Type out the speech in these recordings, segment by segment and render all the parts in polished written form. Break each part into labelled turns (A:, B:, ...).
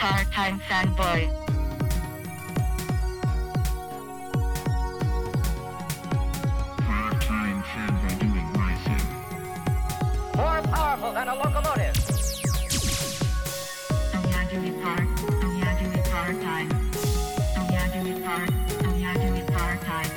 A: Part-time fanboy.
B: Part-time fanboy doing my thing.
C: More powerful than a locomotive.
A: Oh yeah, do it part. Oh yeah, do it part-time. Oh yeah, do it part. Oh yeah, do it part-time.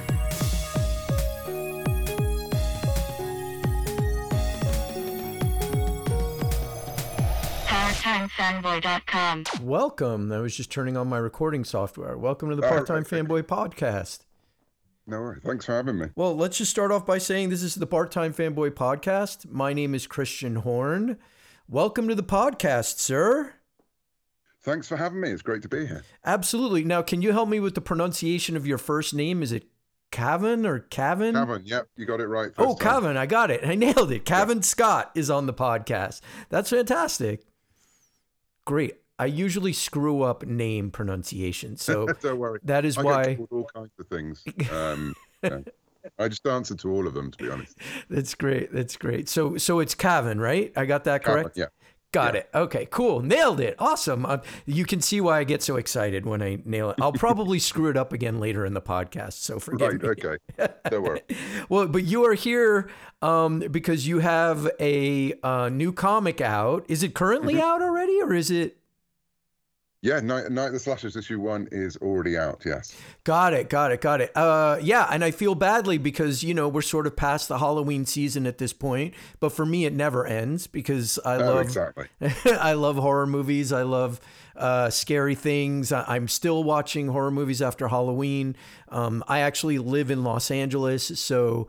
A: ParttimeFanboy.com.
D: Welcome. I was just turning on my recording software. Welcome to the
E: Oh,
D: Part-Time
E: okay.
D: Fanboy Podcast.
E: No worries. Thanks for having me.
D: Well, let's just start off by saying this is the Part-Time Fanboy Podcast. My name is Christian Horn. Welcome to the podcast, sir.
E: Thanks for having me. It's great to be here.
D: Absolutely. Now, can you help me with the pronunciation of your first name? Is it Cavan or Cavan?
E: Cavan, yep, you got it right.
D: Oh,
E: first time.
D: Cavan, I got it. I nailed it. Cavan Scott is on the podcast. That's fantastic. Great. I usually screw up name pronunciation, so
E: Don't worry.
D: that is
E: I
D: why.
E: get told all kinds of things. Yeah. I just answer to all of them, to be honest.
D: That's great. That's great. So it's Cavan, right? I got that
E: Cavan,
D: correct?
E: yeah.
D: Got
E: Yeah.
D: it. Okay, cool. Nailed it. Awesome. You can see why I get so excited when I nail it. I'll probably screw it up again later in the podcast, so forgive
E: Right,
D: me.
E: okay. Don't worry.
D: Well, but you are here because you have a new comic out. Is it currently out already, or is it?
E: Yeah, Night of the Slashers issue 1 is already out, yes.
D: Got it. Yeah, and I feel badly because, you know, we're sort of past the Halloween season at this point, but for me it never ends because I love
E: Exactly.
D: I love horror movies. I love scary things. I'm still watching horror movies after Halloween. I actually live in Los Angeles, so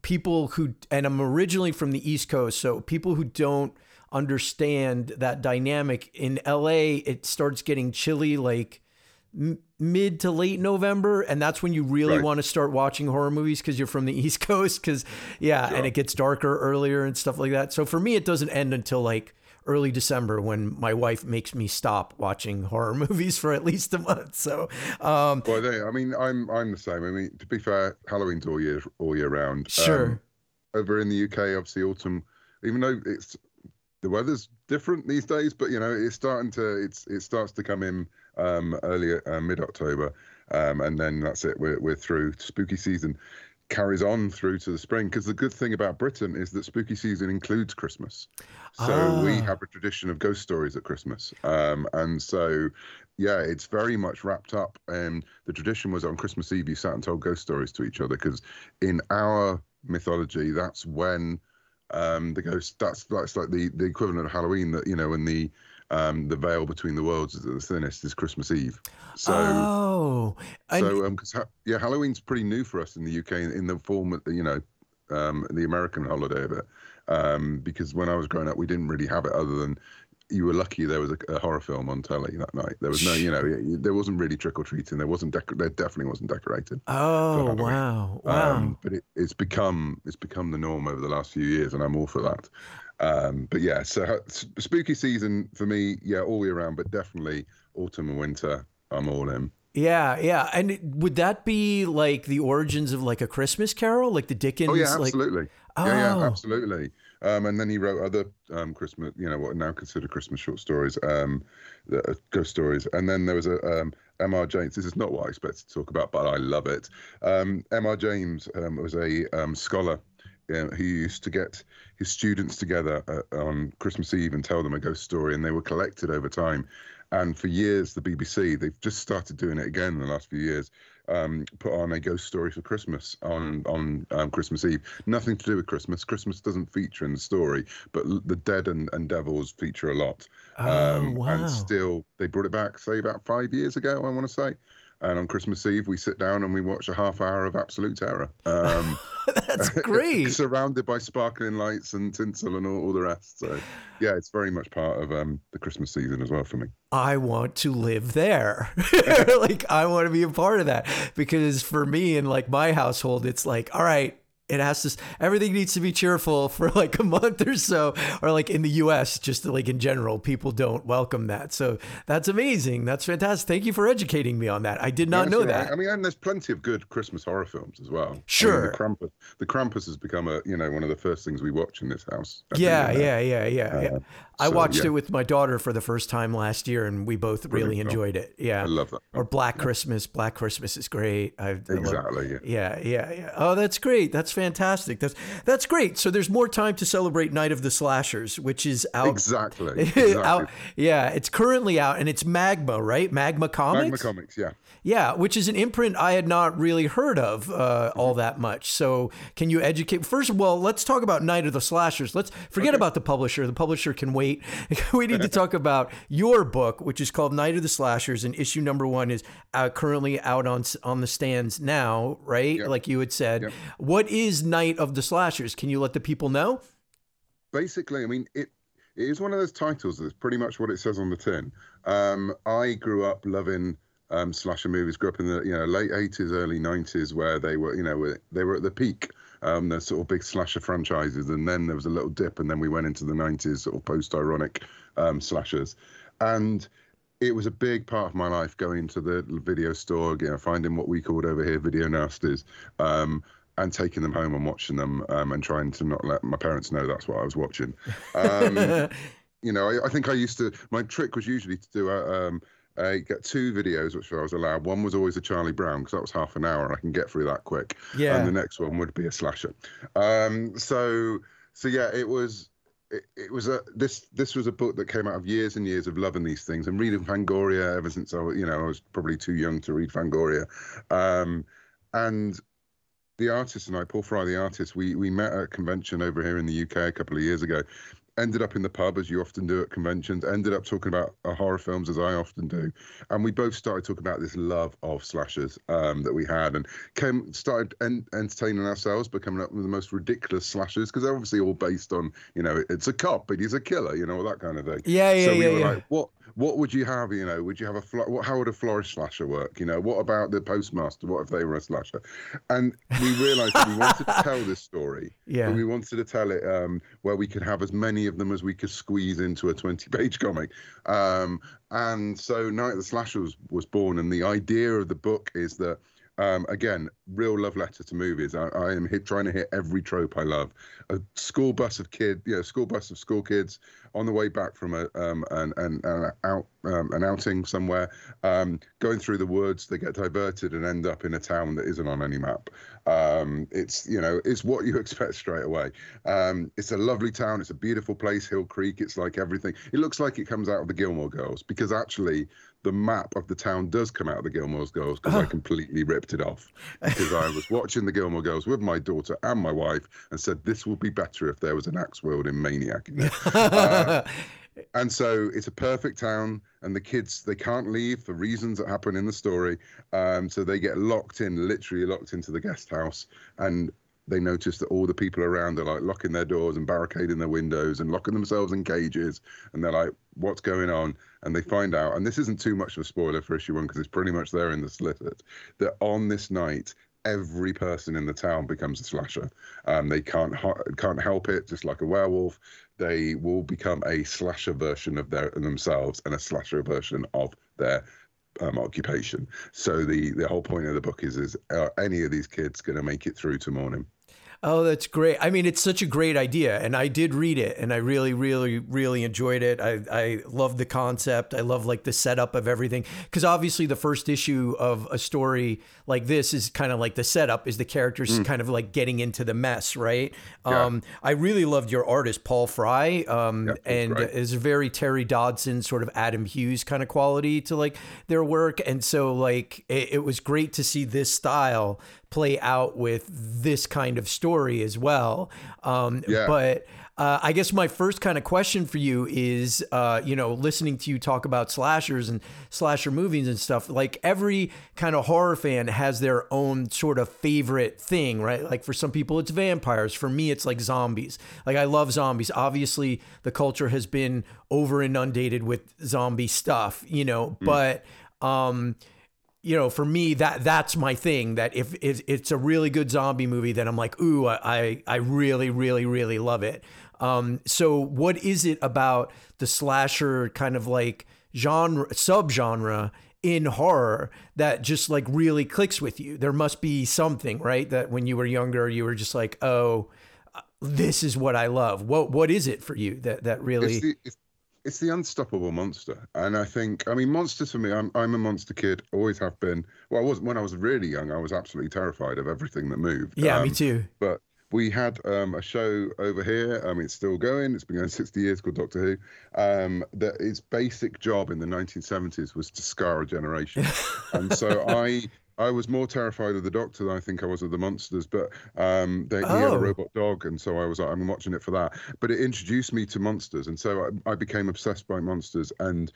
D: and I'm originally from the East Coast, so people who don't understand that dynamic in LA, it starts getting chilly like mid to late November, and that's when you really
E: Right.
D: want to start watching horror movies because you're from the East Coast, because and it gets darker earlier and stuff like that. So for me, it doesn't end until like early December when my wife makes me stop watching horror movies for at least a month. So
E: Well, I mean, I'm the same. I mean, to be fair, Halloween's all year round.
D: Sure.
E: Over in the UK, obviously autumn, even though the weather's different these days, but you know, it starts to come in earlier, mid-October, and then that's it. We're through. Spooky season carries on through to the spring, because the good thing about Britain is that spooky season includes Christmas. So we have a tradition of ghost stories at Christmas, and so yeah, it's very much wrapped up. And the tradition was on Christmas Eve you sat and told ghost stories to each other, because in our mythology that's when the ghost, that's like the equivalent of Halloween, that, you know, when the veil between the worlds is at the thinnest is Christmas Eve. So because Halloween's pretty new for us in the UK in the form of the American holiday of it, because when I was growing up we didn't really have it, other than you were lucky there was a horror film on telly that night. There was no, you know, there wasn't really trick or treating. There definitely wasn't decorated.
D: Oh, wow.
E: But it's become the norm over the last few years, and I'm all for that. But yeah, so spooky season for me, yeah, all year round, but definitely autumn and winter, I'm all in.
D: Yeah. And would that be like the origins of like A Christmas Carol, like the Dickens?
E: Oh yeah, absolutely. Yeah,
D: Oh.
E: absolutely. And then he wrote other Christmas, you know, what are now considered Christmas short stories, ghost stories. And then there was a M.R. James. This is not what I expected to talk about, but I love it. M.R. James was a scholar who used to get his students together on Christmas Eve and tell them a ghost story, and they were collected over time. And for years, the BBC, they've just started doing it again in the last few years, put on a ghost story for Christmas on Christmas Eve. Nothing to do with Christmas. Christmas doesn't feature in the story, but the dead and devils feature a lot.
D: Wow.
E: And still, they brought it back, say, about 5 years ago, I want to say. And on Christmas Eve, we sit down and we watch a half hour of absolute terror.
D: That's great.
E: Surrounded by sparkling lights and tinsel and all the rest. So, yeah, it's very much part of the Christmas season as well for me.
D: I want to live there. Like, I want to be a part of that, because for me in like my household, it's like, all right, it has to, everything needs to be cheerful for like a month or so, or like in the US, just like in general, people don't welcome that. So that's amazing. That's fantastic. Thank you for educating me on that. I did not know that.
E: I mean, and there's plenty of good Christmas horror films as well.
D: Sure.
E: I mean, the Krampus has become one of the first things we watch in this house.
D: Yeah. I
E: So,
D: watched
E: yeah.
D: it with my daughter for the first time last year, and we both really
E: Brilliant film.
D: enjoyed it. Yeah.
E: I love that.
D: Or Black Christmas. Black Christmas is great. I love-
E: Exactly. Yeah.
D: Yeah. Oh, that's great. That's fantastic. That's great. So there's more time to celebrate Night of the Slashers, which is out.
E: Exactly.
D: out. Yeah, it's currently out, and it's Magma, right? Magma Comics.
E: Magma Comics. Yeah.
D: Yeah, which is an imprint I had not really heard of all that much. So can you educate? First of all, let's talk about Night of the Slashers. Let's forget about the publisher. The publisher can wait. We need to talk about your book, which is called Night of the Slashers, and issue number 1 is currently out on the stands now, right?
E: Yep.
D: Like you had said.
E: Yep.
D: What is Night of the Slashers? Can you let the people know?
E: Basically, I mean, it is one of those titles that's pretty much what it says on the tin. I grew up loving slasher movies. Grew up in the late 80s, early 90s, where they were they were at the peak. The sort of big slasher franchises, and then there was a little dip, and then we went into the 90s sort of post-ironic slashers, and it was a big part of my life going to the video store, finding what we called over here video nasties, and taking them home and watching them, and trying to not let my parents know that's what I was watching. I think I used to. My trick was usually to do get 2 videos, which I was allowed. One was always a Charlie Brown, because that was half an hour and I can get through that quick.
D: Yeah.
E: And the next one would be a slasher. So yeah, it was this was a book that came out of years and years of loving these things and reading Fangoria ever since I was probably too young to read Fangoria. And the artist and I, Paul Fry, the artist, we met at a convention over here in the UK a couple of years ago. Ended up in the pub, as you often do at conventions, ended up talking about horror films, as I often do. And we both started talking about this love of slashers that we had, and started entertaining ourselves, by coming up with the most ridiculous slashers, because they're obviously all based on, it's a cop, but he's a killer, all that kind of thing. So we were like, what would you have? Would you have how would a florist slasher work? What about the postmaster? What if they were a slasher? And we realized that we wanted to tell this story.
D: Yeah.
E: But we wanted to tell it where we could have as many of them as we could squeeze into a 20-page comic. And so Night of the Slashers was born. And the idea of the book is that, again, real love letter to movies. I am trying to hit every trope I love. A school bus of school kids on the way back from an outing somewhere, going through the woods. They get diverted and end up in a town that isn't on any map. It's what you expect straight away. It's a lovely town. It's a beautiful place, Hill Creek. It's like everything. It looks like it comes out of the Gilmore Girls, because actually the map of the town does come out of the Gilmore Girls, because I completely ripped it off, because I was watching the Gilmore Girls with my daughter and my wife and said this would be better if there was an axe wielding maniac. And so it's a perfect town, and the kids, they can't leave for reasons that happen in the story. So they get literally locked into the guest house, and they notice that all the people around are like locking their doors and barricading their windows and locking themselves in cages. And they're like, what's going on? And they find out, and this isn't too much of a spoiler for issue 1, because it's pretty much there in the snippet, that on this night, every person in the town becomes a slasher. They can't help it, just like a werewolf. They will become a slasher version of themselves and a slasher version of their occupation. So the whole point of the book is are any of these kids going to make it through to morning?
D: Oh, that's great. I mean, it's such a great idea. And I did read it, and I really, really, really enjoyed it. I love the concept. I love like the setup of everything. Because obviously the first issue of a story like this is kind of like the setup is the characters kind of like getting into the mess, right?
E: Yeah.
D: I really loved your artist, Paul Fry. And
E: great.
D: it's a very Terry Dodson sort of Adam Hughes kind of quality to like their work. And so like it was great to see this style play out with this kind of story as well. But I guess my first kind of question for you is, listening to you talk about slashers and slasher movies and stuff, like every kind of horror fan has their own sort of favorite thing, right? Like for some people it's vampires. For me, it's like zombies. Like I love zombies. Obviously the culture has been over inundated with zombie stuff, but, you know, for me, that's my thing. That if it's a really good zombie movie, then I'm like, ooh, I really, really, really love it. So what is it about the slasher kind of like genre, subgenre in horror that just like really clicks with you? There must be something, right? That when you were younger, you were just like, oh, this is what I love. What is it for you that really?
E: It's the unstoppable monster, and I mean, monsters for me. I'm a monster kid, always have been. Well, I wasn't when I was really young. I was absolutely terrified of everything that moved.
D: Yeah, me too.
E: But we had a show over here. It's still going. It's been going 60 years, called Doctor Who. That its basic job in the 1970s was to scar a generation, and so I was more terrified of the Doctor than I think I was of the monsters, but he had a robot dog, and so I'm watching it for that. But it introduced me to monsters, and so I became obsessed by monsters, and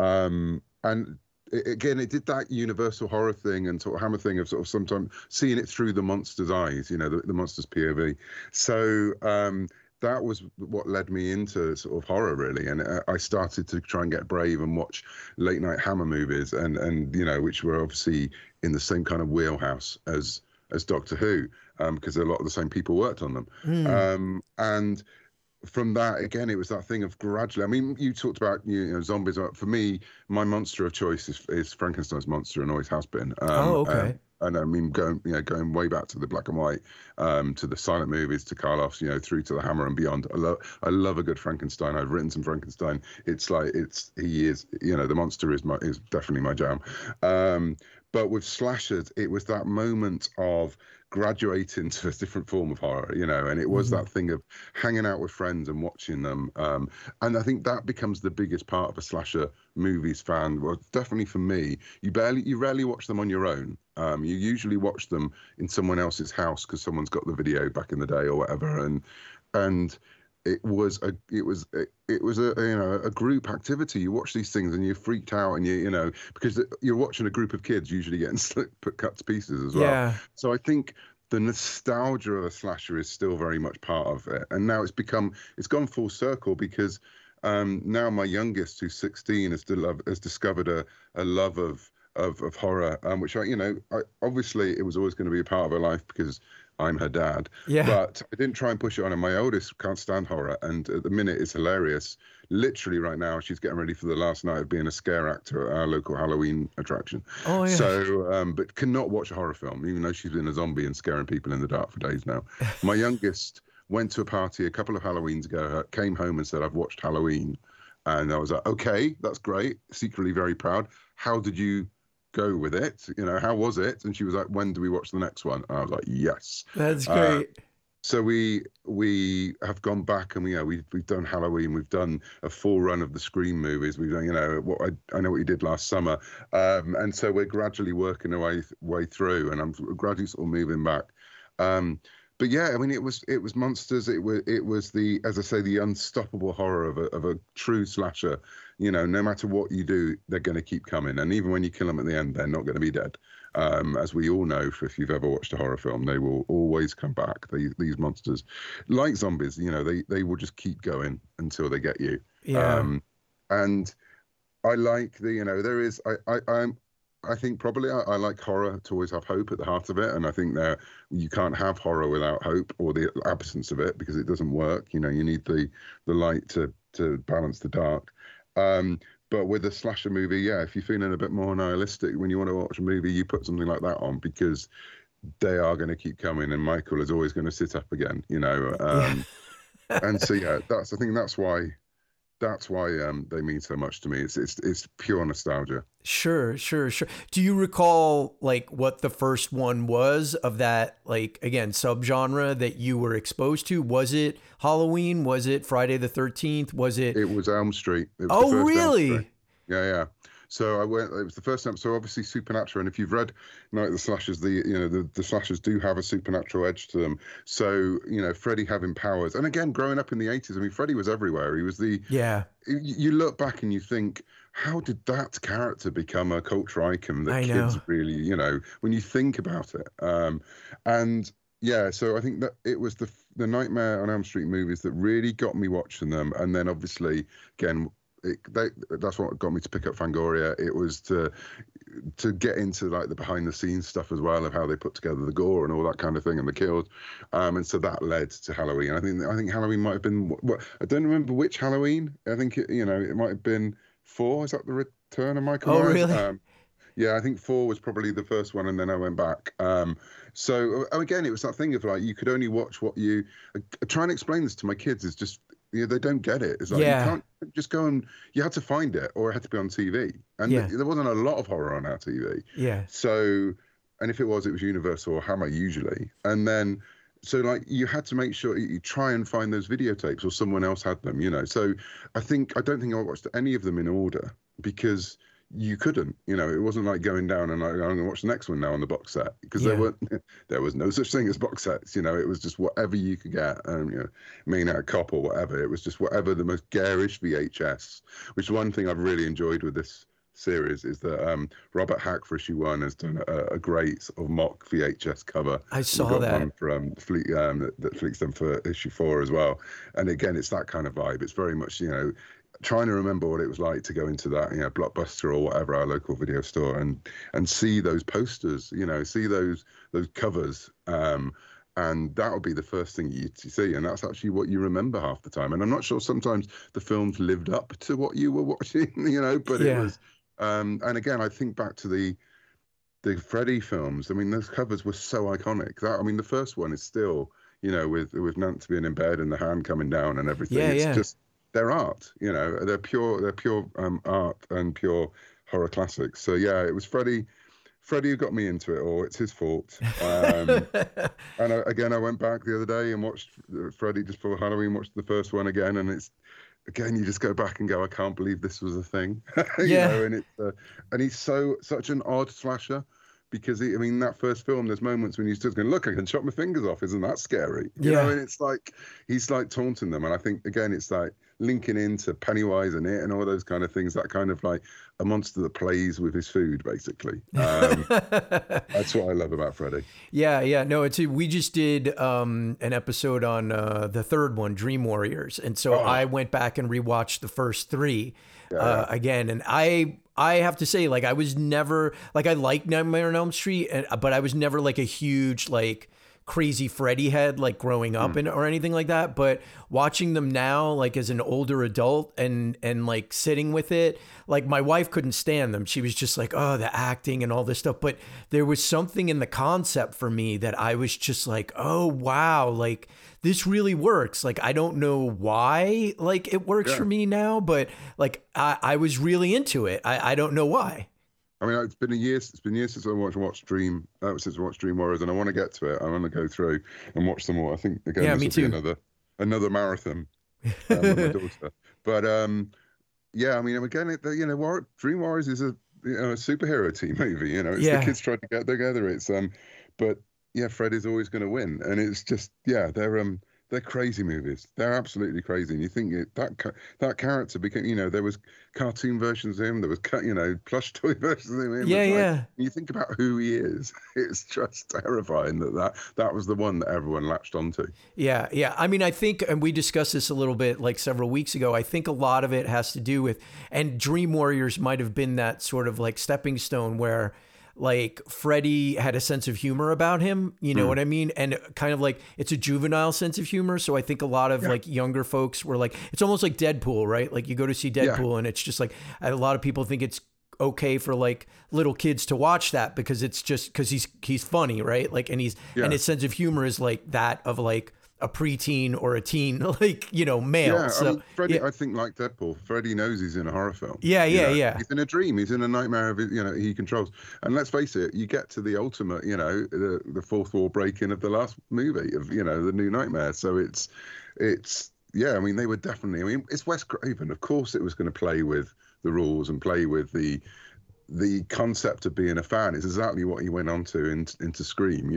E: again, it did that universal horror thing and sort of Hammer thing of sort of sometimes seeing it through the monster's eyes, you know, the monster's POV. So that was what led me into sort of horror, really. And I started to try and get brave and watch late night Hammer movies, and you know, which were obviously in the same kind of wheelhouse as Doctor Who, because a lot of the same people worked on them. And from that, again, it was that thing of gradually. I mean, you talked about zombies. For me, my monster of choice is Frankenstein's monster, and always has been.
D: Okay.
E: And I mean, going way back to the black and white, to the silent movies, to Karloff's, through to the Hammer and beyond. I love a good Frankenstein. I've written some Frankenstein. It's like he is, the monster is definitely my jam. But with slashers, it was that moment of graduating to a different form of horror, and it was that thing of hanging out with friends and watching them. And I think that becomes the biggest part of a slasher movies fan. Well, definitely for me, you rarely watch them on your own. You usually watch them in someone else's house because someone's got the video back in the day or whatever. And it was a group activity. You watch these things and you're freaked out, and because you're watching a group of kids usually getting cut to pieces as well.
D: Yeah.
E: So I think the nostalgia of a slasher is still very much part of it, and now it's gone full circle because now my youngest, who's 16, has discovered a love of horror, which I obviously it was always going to be a part of her life because I'm her dad.
D: Yeah.
E: But I didn't try and push it on her. My oldest can't stand horror, and at the minute it's hilarious. Literally right now, she's getting ready for the last night of being a scare actor at our local Halloween attraction.
D: Oh, yeah.
E: So, but cannot watch a horror film, even though she's been a zombie and scaring people in the dark for days now. My youngest went to a party a couple of Halloweens ago, came home and said, "I've watched Halloween." And I was like, okay, that's great. Secretly very proud. How did you go with it? How was it? And she was like, when do we watch the next one? And I was like, yes.
D: That's great.
E: So we have gone back and we've done Halloween. We've done a full run of the Scream movies. We've done, I know what you did last summer. And so we're gradually working our way through, and I'm gradually sort of moving back. But yeah, I mean, it was monsters. It was the, as I say, the unstoppable horror of a true slasher. No matter what you do, they're going to keep coming, and even when you kill them at the end, they're not going to be dead. As we all know, if you've ever watched a horror film, they will always come back. These monsters, like zombies, they will just keep going until they get you.
D: Yeah.
E: And I like there is I think probably I like horror to always have hope at the heart of it, and I think that you can't have horror without hope or the absence of it because it doesn't work. You need the light to balance the dark. But with a slasher movie, yeah, if you're feeling a bit more nihilistic when you want to watch a movie, you put something like that on because they are going to keep coming, and Michael is always going to sit up again. And so yeah, I think that's why they mean so much to me. It's pure nostalgia.
D: Sure. Do you recall like what the first one was of that, like, again, subgenre that you were exposed to? Was it Halloween? Was it Friday the 13th? Was it?
E: It was Elm Street. It was
D: oh,
E: the first
D: really?
E: Elm Street. Yeah. So it was the first time. So obviously Supernatural, and if you've read Night of the Slashers, the slashers do have a supernatural edge to them. So Freddy having powers, and again, growing up in the 80s, I mean, Freddy was everywhere. He was You look back and you think, how did that character become a culture icon that kids really, when you think about it? And yeah, so I think that it was the Nightmare on Elm Street movies that really got me watching them, and then obviously again. That's what got me to pick up Fangoria. It was to get into like the behind the scenes stuff as well of how they put together the gore and all that kind of thing and the kills, and so that led to Halloween. I think Halloween might have been what I don't remember which Halloween. I think it might have been 4. Is that the Return of Michael Myers?
D: Really?
E: Yeah, I think 4 was probably the first one, and then I went back. So again, it was that thing of like you could only watch what you. I try and explain this to my kids. Is just they don't get it. It's like you can't just go and you had to find it, or it had to be on TV, and there wasn't a lot of horror on our TV.
D: Yeah.
E: So, and if it was Universal or Hammer usually, and then. So like you had to make sure you try and find those videotapes or someone else had them, So I don't think I watched any of them in order because you couldn't, it wasn't like going down and like, I'm going to watch the next one now on the box set because there was no such thing as box sets, it was just whatever you could get, a cop or whatever. It was just whatever the most garish VHS, which is one thing I've really enjoyed with this series is that Robert Hack for issue 1 has done a great sort of mock VHS cover.
D: I saw that
E: one from Fleet that Fleet's done for issue 4 as well. And again, it's that kind of vibe. It's very much trying to remember what it was like to go into that Blockbuster or whatever, our local video store, and see those posters, see those covers. And that would be the first thing you see, and that's actually what you remember half the time. And I'm not sure sometimes the films lived up to what you were watching, but it was. And again, I think back to the Freddy films. I mean, those covers were so iconic. The first one is still, with Nance being in bed and the hand coming down and everything. It's just their art. They're pure art and pure horror classics. So yeah, it was Freddy who got me into it all. It's his fault. And I went back the other day and watched Freddy just for Halloween. Watched the first one again, and it's. Again, you just go back and go, I can't believe this was a thing. And he's such an odd slasher because that first film, there's moments when he's just going, look, I can chop my fingers off. Isn't that scary? You know, and it's like, he's like taunting them. And I think, again, it's like linking into Pennywise and it and all those kind of things, that kind of like a monster that plays with his food, basically. That's what I love about Freddy.
D: Yeah. No, we just did an episode on the third one, Dream Warriors. And so I went back and rewatched the first 3 again. And I have to say, like, I was never, like, I liked Nightmare on Elm Street, but I was never like a huge, like, crazy Freddy head, like growing up or anything like that. But watching them now, like as an older adult and like sitting with it, like my wife couldn't stand them. She was just like, oh, the acting and all this stuff. But there was something in the concept for me that I was just like, oh, wow, like this really works. Like, I don't know why, like it works for me now, but like I was really into it. I don't know why.
E: I mean, it's been years since I watched Dream Warriors, and I want to get to it. I want to go through and watch them all. I think again, this will be another marathon with my daughter. But I mean, again, Dream Warriors is a superhero team movie. It's the kids trying to get together. It's but yeah, Freddy's always going to win, and it's just they're crazy movies. They're absolutely crazy. And you think that character became, there was cartoon versions of him. There was, plush toy versions of him.
D: Yeah.
E: You think about who he is. It's just terrifying that was the one that everyone latched onto.
D: Yeah. I mean, I think, and we discussed this a little bit like several weeks ago, I think a lot of it has to do with, and Dream Warriors might have been that sort of like stepping stone where like Freddy had a sense of humor about him, you know what I mean? And kind of like, it's a juvenile sense of humor. So I think a lot of like younger folks were like, it's almost like Deadpool, right? Like you go to see Deadpool and it's just like, a lot of people think it's okay for like little kids to watch that because it's just, cause he's funny, right? Like, and and his sense of humor is like that of like a preteen or a teen, like, male.
E: Yeah,
D: so
E: Freddy, I think like Deadpool, Freddy knows he's in a horror film.
D: Yeah.
E: He's in a dream. He's in a nightmare of, he controls. And let's face it, you get to the ultimate, the fourth wall breaking of the last movie of, the new Nightmare. So it's, I mean, they were definitely, it's Wes Craven. Of course it was going to play with the rules and play with the concept of being a fan is exactly what he went on to into Scream.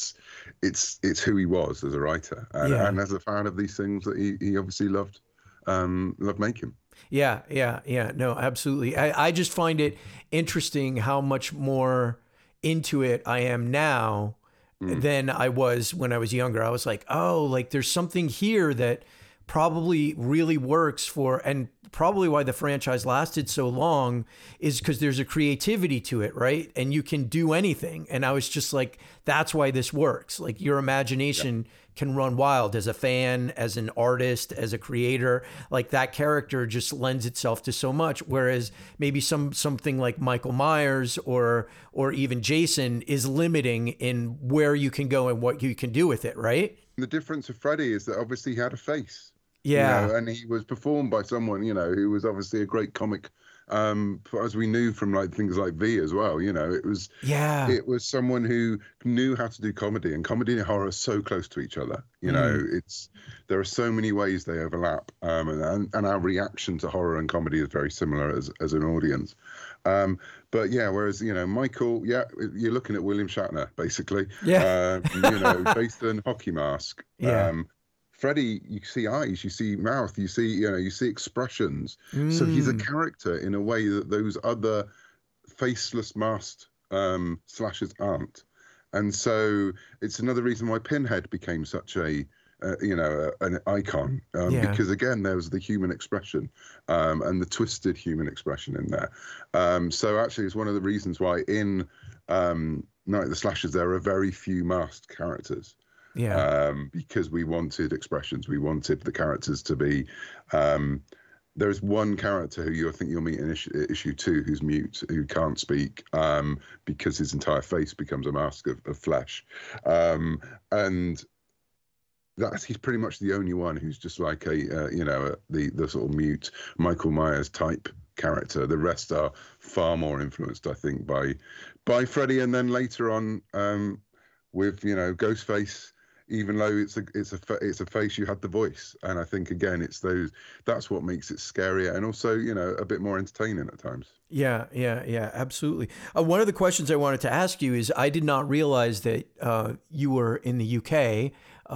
E: It's who he was as a writer and as a fan of these things that he obviously loved making.
D: Yeah. No, absolutely. I just find it interesting how much more into it I am now than I was when I was younger. I was like, oh, like there's something here that probably really works for, and probably why the franchise lasted so long, is because there's a creativity to it, right? And you can do anything. And I was just like, that's why this works. Like your imagination can run wild as a fan, as an artist, as a creator. Like that character just lends itself to so much. Whereas maybe something like Michael Myers or even Jason is limiting in where you can go and what you can do with it, right?
E: The difference with Freddy is that obviously he had a face.
D: Yeah.
E: You know, and he was performed by someone, you know, who was obviously a great comic, as we knew from like things like V as well. You know, it was someone who knew how to do comedy, and comedy and horror are so close to each other. You know, there are so many ways they overlap, and our reaction to horror and comedy is very similar as an audience. But yeah, whereas, you know, Michael, you're looking at William Shatner, basically.
D: Yeah.
E: You know, Jason, hockey mask.
D: Yeah.
E: Freddy, you see eyes, you see mouth, you see expressions. So he's a character in a way that those other faceless masked slashers aren't. And so it's another reason why Pinhead became such an icon, because again, there was the human expression and the twisted human expression in there. So actually, it's one of the reasons why in Night of the Slashers there are very few masked characters. Yeah. Because we wanted expressions, we wanted the characters to be. There's one character who I think you'll meet in issue 2 who's mute, who can't speak, because his entire face becomes a mask of flesh, and he's pretty much the only one who's just like the sort of mute Michael Myers type character. The rest are far more influenced, I think, by Freddy, and then later on with Ghostface. Even though it's a face, you had the voice, and I think again that's what makes it scarier and also a bit more entertaining at times. Yeah,
D: absolutely. One of the questions I wanted to ask you is, I did not realize that you were in the UK,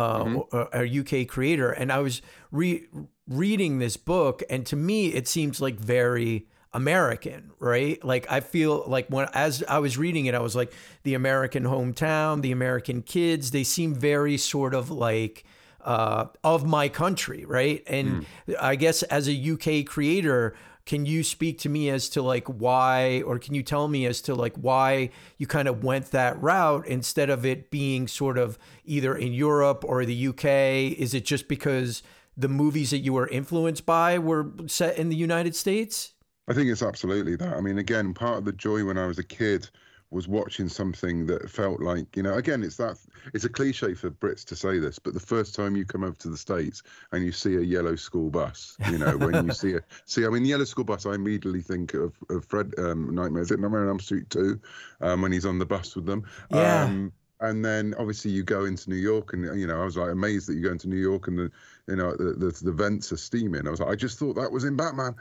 D: a UK creator, and I was reading this book, and to me it seems like very American, right? Like I feel like as I was reading it, I was like, the American hometown, the American kids, they seem very sort of like of my country, right? And I guess as a UK creator, can you speak to me as to like why, or can you tell me as to like why you kind of went that route instead of it being sort of either in Europe or the UK? Is it just because the movies that you were influenced by were set in the United States?
E: I think it's absolutely that. I mean, again, part of the joy when I was a kid was watching something that felt like, again, it's a cliche for Brits to say this, but the first time you come over to the States and you see a yellow school bus, when you see yellow school bus, I immediately think of Fred Nightmare. Is it Nightmare on Elm Street 2 when he's on the bus with them? Yeah. And then obviously you go into New York, and I was like amazed that you go into New York and the vents are steaming. I was like, I just thought that was in Batman.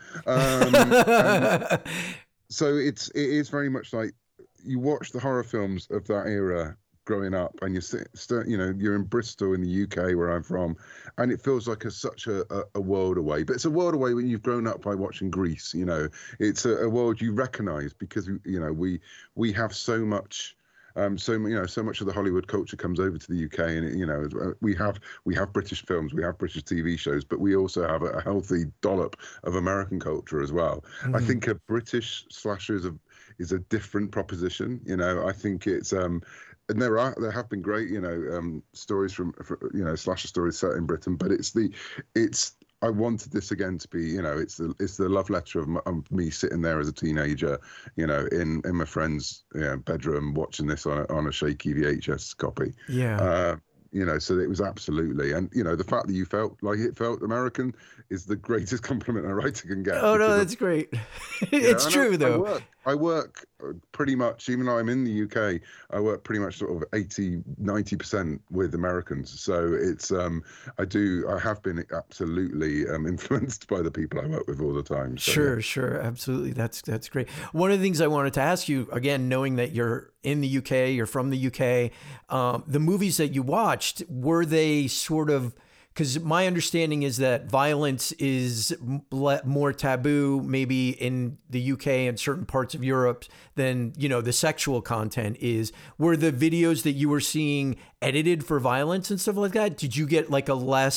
E: So it is very much like you watch the horror films of that era growing up, and you're in Bristol in the UK where I'm from, and it feels like such a world away. But it's a world away when you've grown up by watching Grease. It's a world you recognise because we have so much. So much of the Hollywood culture comes over to the UK, and we have British films, we have British TV shows, but we also have a healthy dollop of American culture as well. I think a British slasher is a different proposition. I think it's and there have been great stories from slasher stories set in Britain, but I wanted this again to be, it's the love letter of me sitting there as a teenager, in my friend's bedroom watching this on a shaky VHS copy. Yeah. So it was absolutely, and the fact that you felt like it felt American is the greatest compliment a writer can get.
D: Oh no, that's great. It's true though.
E: I work pretty much, even though I'm in the UK, I work pretty much sort of 80-90% with Americans. So it's I have been absolutely influenced by the people I work with all the time. So,
D: sure, absolutely. That's great. One of the things I wanted to ask you, again, knowing that you're in the UK, you're from the UK, the movies that you watched, were they sort of, because my understanding is that violence is more taboo maybe in the UK and certain parts of Europe than, the sexual content is. Were the videos that you were seeing edited for violence and stuff like that? Did you get like a less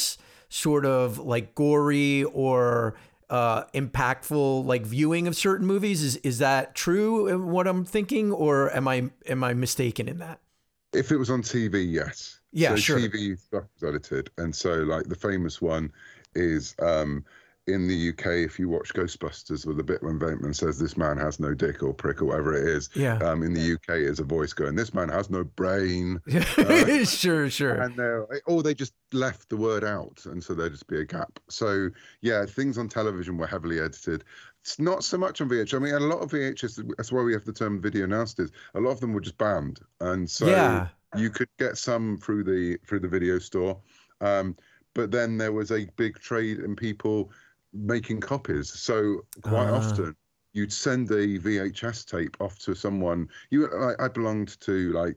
D: sort of like gory or impactful like viewing of certain movies. Is that true in what I'm thinking, or am I mistaken in that?
E: If it was on TV, yes.
D: Yeah,
E: so
D: sure.
E: TV stuff was edited, and so like the famous one is in the UK. If you watch Ghostbusters, with the bit when Bateman says this man has no dick or prick or whatever it is,
D: Yeah.
E: in the UK is a voice going, this man has no brain.
D: Sure.
E: And or they just left the word out, and so there'd just be a gap. So yeah, things on television were heavily edited. It's not so much on VHS. I mean, a lot of VHS. That's why we have the term video nasties. A lot of them were just banned, and so
D: Yeah.
E: you could get some through the video store. But then there was a big trade in people making copies. So quite often you'd send a VHS tape off to someone. I belonged to like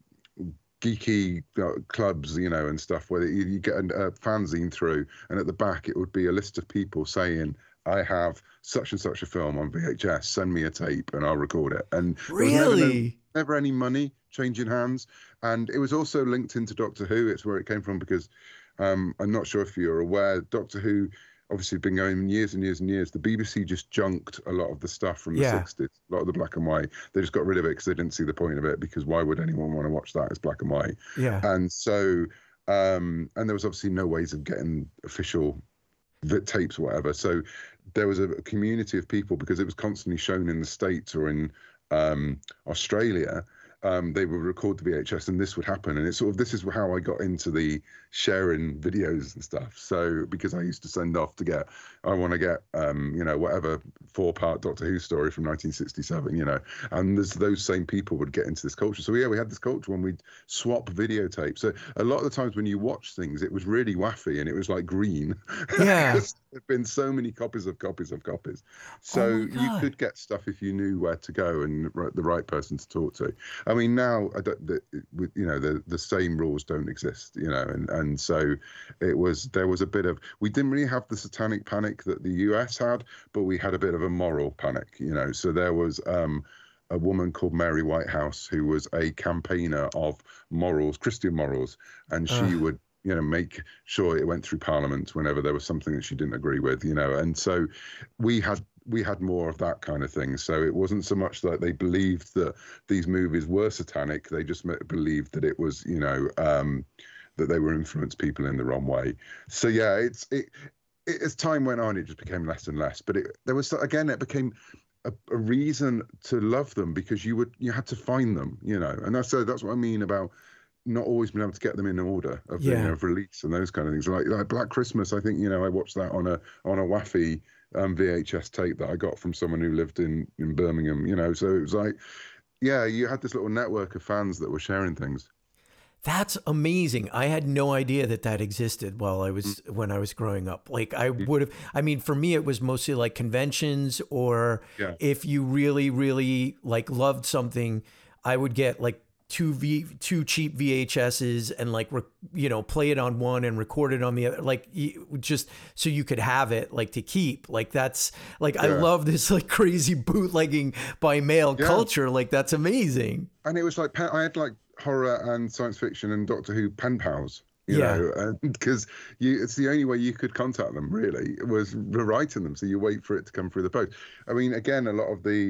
E: geeky clubs, and stuff where you get a fanzine through, and at the back it would be a list of people saying, I have such and such a film on VHS, send me a tape and I'll record it. And there was never any money changing hands. And it was also linked into Doctor Who. It's where it came from, because I'm not sure if you're aware, Doctor Who obviously been going years and years and years. The BBC just junked a lot of the stuff from the 60s, a lot of the black and white. They just got rid of it because they didn't see the point of it, because why would anyone want to watch that as black and white?
D: Yeah.
E: And so, and there was obviously no ways of getting official tapes or whatever. So there was a community of people, because it was constantly shown in the States or in Australia. They would record the VHS, and this would happen. And it's sort of, this is how I got into the sharing videos and stuff. So because I used to send off to I want to get, whatever 4-part Doctor Who story from 1967, and those same people would get into this culture. So yeah, we had this culture when we'd swap videotapes. So a lot of the times when you watch things, it was really waffy and it was like green.
D: Yeah.
E: There've been so many copies of copies. So you could get stuff if you knew where to go and the right person to talk to. I mean, now the same rules don't exist, and so there was a bit of, we didn't really have the satanic panic that the US had, but we had a bit of a moral panic, So there was a woman called Mary Whitehouse who was a campaigner of morals, Christian morals, and she would make sure it went through Parliament whenever there was something that she didn't agree with, and so we had more of that kind of thing. So it wasn't so much that they believed that these movies were satanic. They just believed that it was, that they were influenced people in the wrong way. So yeah, as time went on, it just became less and less. But it became a reason to love them, because you had to find them, and that's what I mean about not always being able to get them in order of release and those kind of things. Like Black Christmas, I think I watched that on a waffy VHS tape that I got from someone who lived in Birmingham. So it was like, yeah, you had this little network of fans that were sharing things.
D: That's amazing. I had no idea that existed when I was growing up. Like for me, it was mostly like conventions, or if you really, really like loved something, I would get like two cheap VHSs and like play it on one and record it on the other, like just so you could have it like to keep. Like that's like I love this like crazy bootlegging by mail culture. Like that's amazing.
E: And it was like I had like horror and science fiction and Doctor Who pen pals. Because it's the only way you could contact them, really, was writing them. So you wait for it to come through the post. I mean, again, the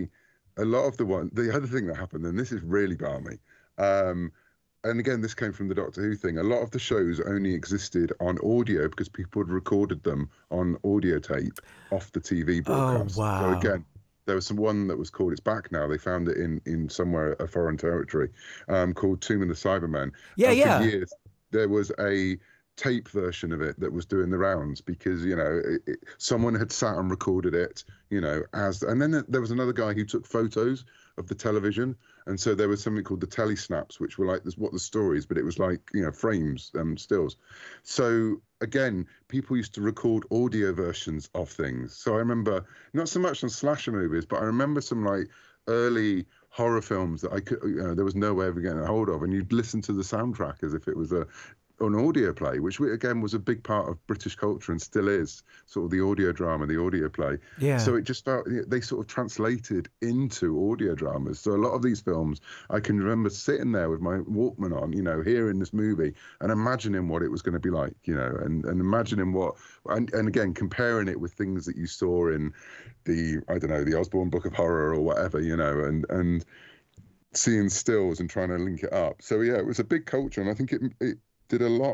E: other thing that happened, and this is really balmy. And again, this came from the Doctor Who thing. A lot of the shows only existed on audio because people had recorded them on audio tape off the TV broadcast.
D: Oh, wow.
E: So again, there was one that was called, it's back now, they found it in somewhere, a foreign territory, called Tomb of the Cybermen. For years, there was a tape version of it that was doing the rounds, because someone had sat and recorded it, and then there was another guy who took photos of the television, and so there was something called the telesnaps, which were like what the stories, but it was like frames, stills. So again, people used to record audio versions of things. So I remember, not so much on slasher movies, but I remember some like early horror films that I could, there was no way of getting a hold of, and you'd listen to the soundtrack as if it was a an audio play, which again was a big part of British culture and still is, sort of the audio drama, the audio play.
D: Yeah.
E: So it just felt they sort of translated into audio dramas. So a lot of these films, I can remember sitting there with my Walkman on, hearing this movie and imagining what it was going to be like, and imagining and again, comparing it with things that you saw in the Osborne Book of Horror or whatever, and seeing stills and trying to link it up. So yeah, it was a big culture, and I think it did a lot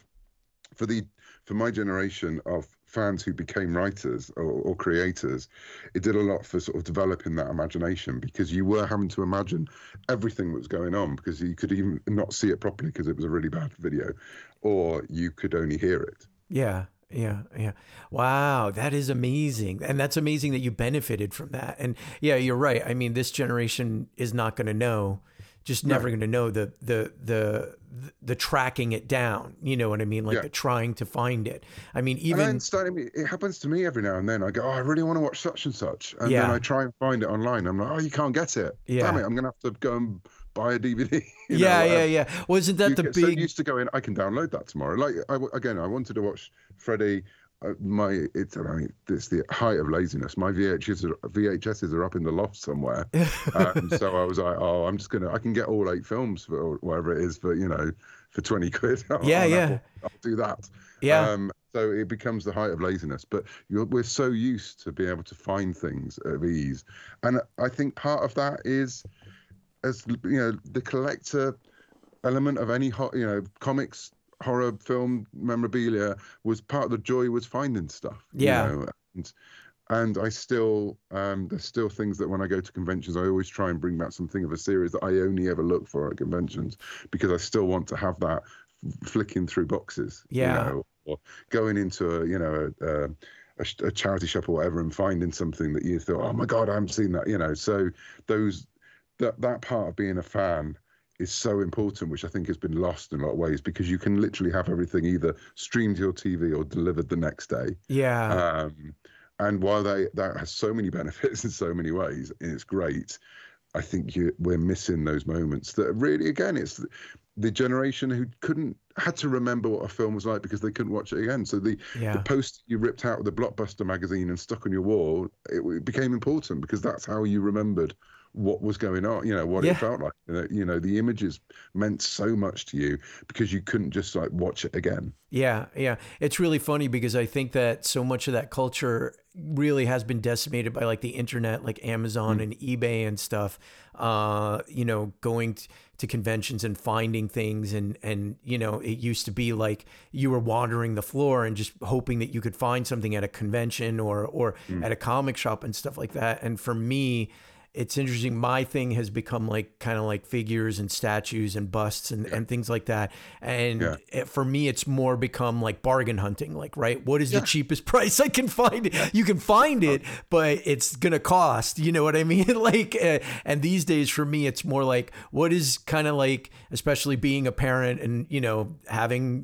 E: for my generation of fans who became writers or creators. It did a lot for sort of developing that imagination, because you were having to imagine everything that was going on, because you could even not see it properly because it was a really bad video, or you could only hear it.
D: Yeah. Wow, that is amazing. And that's amazing that you benefited from that. And yeah, you're right. I mean, this generation is not going to know, just never going to know the tracking it down. You know what I mean? Like the trying to find it. I mean, even
E: it happens to me every now and then. I go, I really want to watch such and such. And then I try and find it online. I'm like, you can't get it.
D: Yeah.
E: Damn it, I'm going to have to go and buy a DVD.
D: Yeah. Well, isn't that the big...
E: So used to go in, I can download that tomorrow. Like, I wanted to watch Freddy. It's the height of laziness. My VHSs are up in the loft somewhere. So I was like, I can get all 8 films for whatever it is for 20 quid.
D: Yeah.
E: I'll do that.
D: Yeah.
E: So it becomes the height of laziness, but we're so used to being able to find things at ease. And I think part of that is, as the collector element of any comics, horror film memorabilia, was part of the joy was finding stuff. And I still there's still things that when I go to conventions, I always try and bring back something of a series that I only ever look for at conventions, because I still want to have that flicking through boxes, or going into a charity shop or whatever and finding something that you thought, oh my God, I haven't seen that, so that part of being a fan is so important, which I think has been lost in a lot of ways, because you can literally have everything either streamed to your TV or delivered the next day.
D: Yeah.
E: And while that has so many benefits in so many ways, and it's great, I think we're missing those moments that really, again, it's the generation who had to remember what a film was like because they couldn't watch it again. So the post you ripped out of the Blockbuster magazine and stuck on your wall, it became important because that's how you remembered what was going on, what it felt like. The images meant so much to you because you couldn't just like watch it again.
D: Yeah. It's really funny because I think that so much of that culture really has been decimated by like the internet, like Amazon and eBay and stuff, going to conventions and finding things. And it used to be like you were wandering the floor and just hoping that you could find something at a convention or at a comic shop and stuff like that. And for me, it's interesting. My thing has become like kind of like figures and statues and busts and things like that. And for me, it's more become like bargain hunting. Like, right, what is the cheapest price I can find it? You can find it, but it's going to cost, you know what I mean? Like, and these days for me, it's more like, what is kind of like, especially being a parent and, having,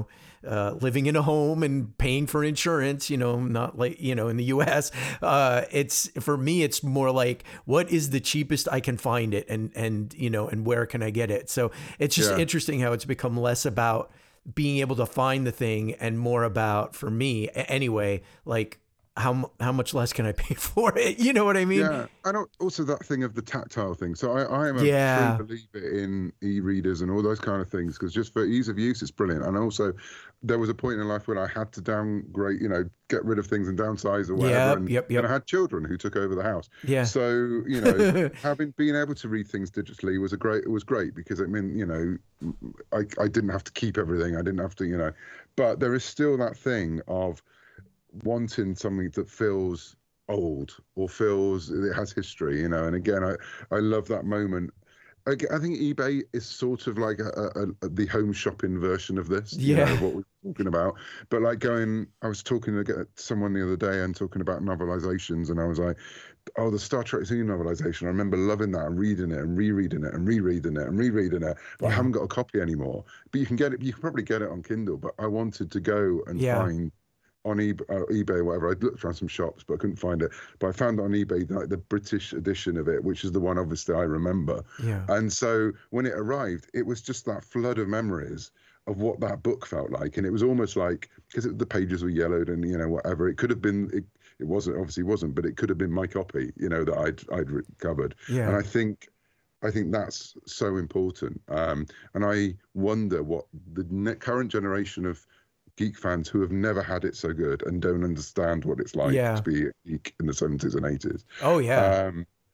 D: living in a home and paying for insurance, not like, in the US, it's, for me, it's more like, what is the cheapest I can find it and where can I get it? So it's just interesting how it's become less about being able to find the thing and more about, for me anyway, like, how much less can I pay for it? You know what I mean?
E: Yeah, and also that thing of the tactile thing. So I am a true believer in e-readers and all those kind of things, because just for ease of use, it's brilliant. And also, there was a point in life when I had to downgrade, get rid of things and downsize or whatever. And I had children who took over the house. Yeah. So being able to read things digitally was great because it meant I didn't have to keep everything. I didn't have to but there is still that thing of wanting something that feels old or feels it has history, and again, I love that moment. I think eBay is sort of like the home shopping version of this, what we're talking about. But like I was talking to someone the other day and talking about novelizations, and I was like, oh, the Star Trek 2 novelization, I remember loving that and reading it and rereading it and rereading it and rereading it. But I haven't got a copy anymore. But you can probably get it on Kindle. But I wanted to go and find on eBay or whatever. I looked around some shops, but I couldn't find it. But I found it on eBay, like the British edition of it, which is the one obviously I remember. Yeah. And so when it arrived, it was just that flood of memories of what that book felt like, and it was almost like, because the pages were yellowed and whatever, it could have been. It wasn't, obviously wasn't, but it could have been my copy, that I'd recovered.
D: Yeah.
E: And I think that's so important. And I wonder what the current generation of geek fans who have never had it so good and don't understand what it's like to be a geek in the 70s and 80s.
D: Oh yeah.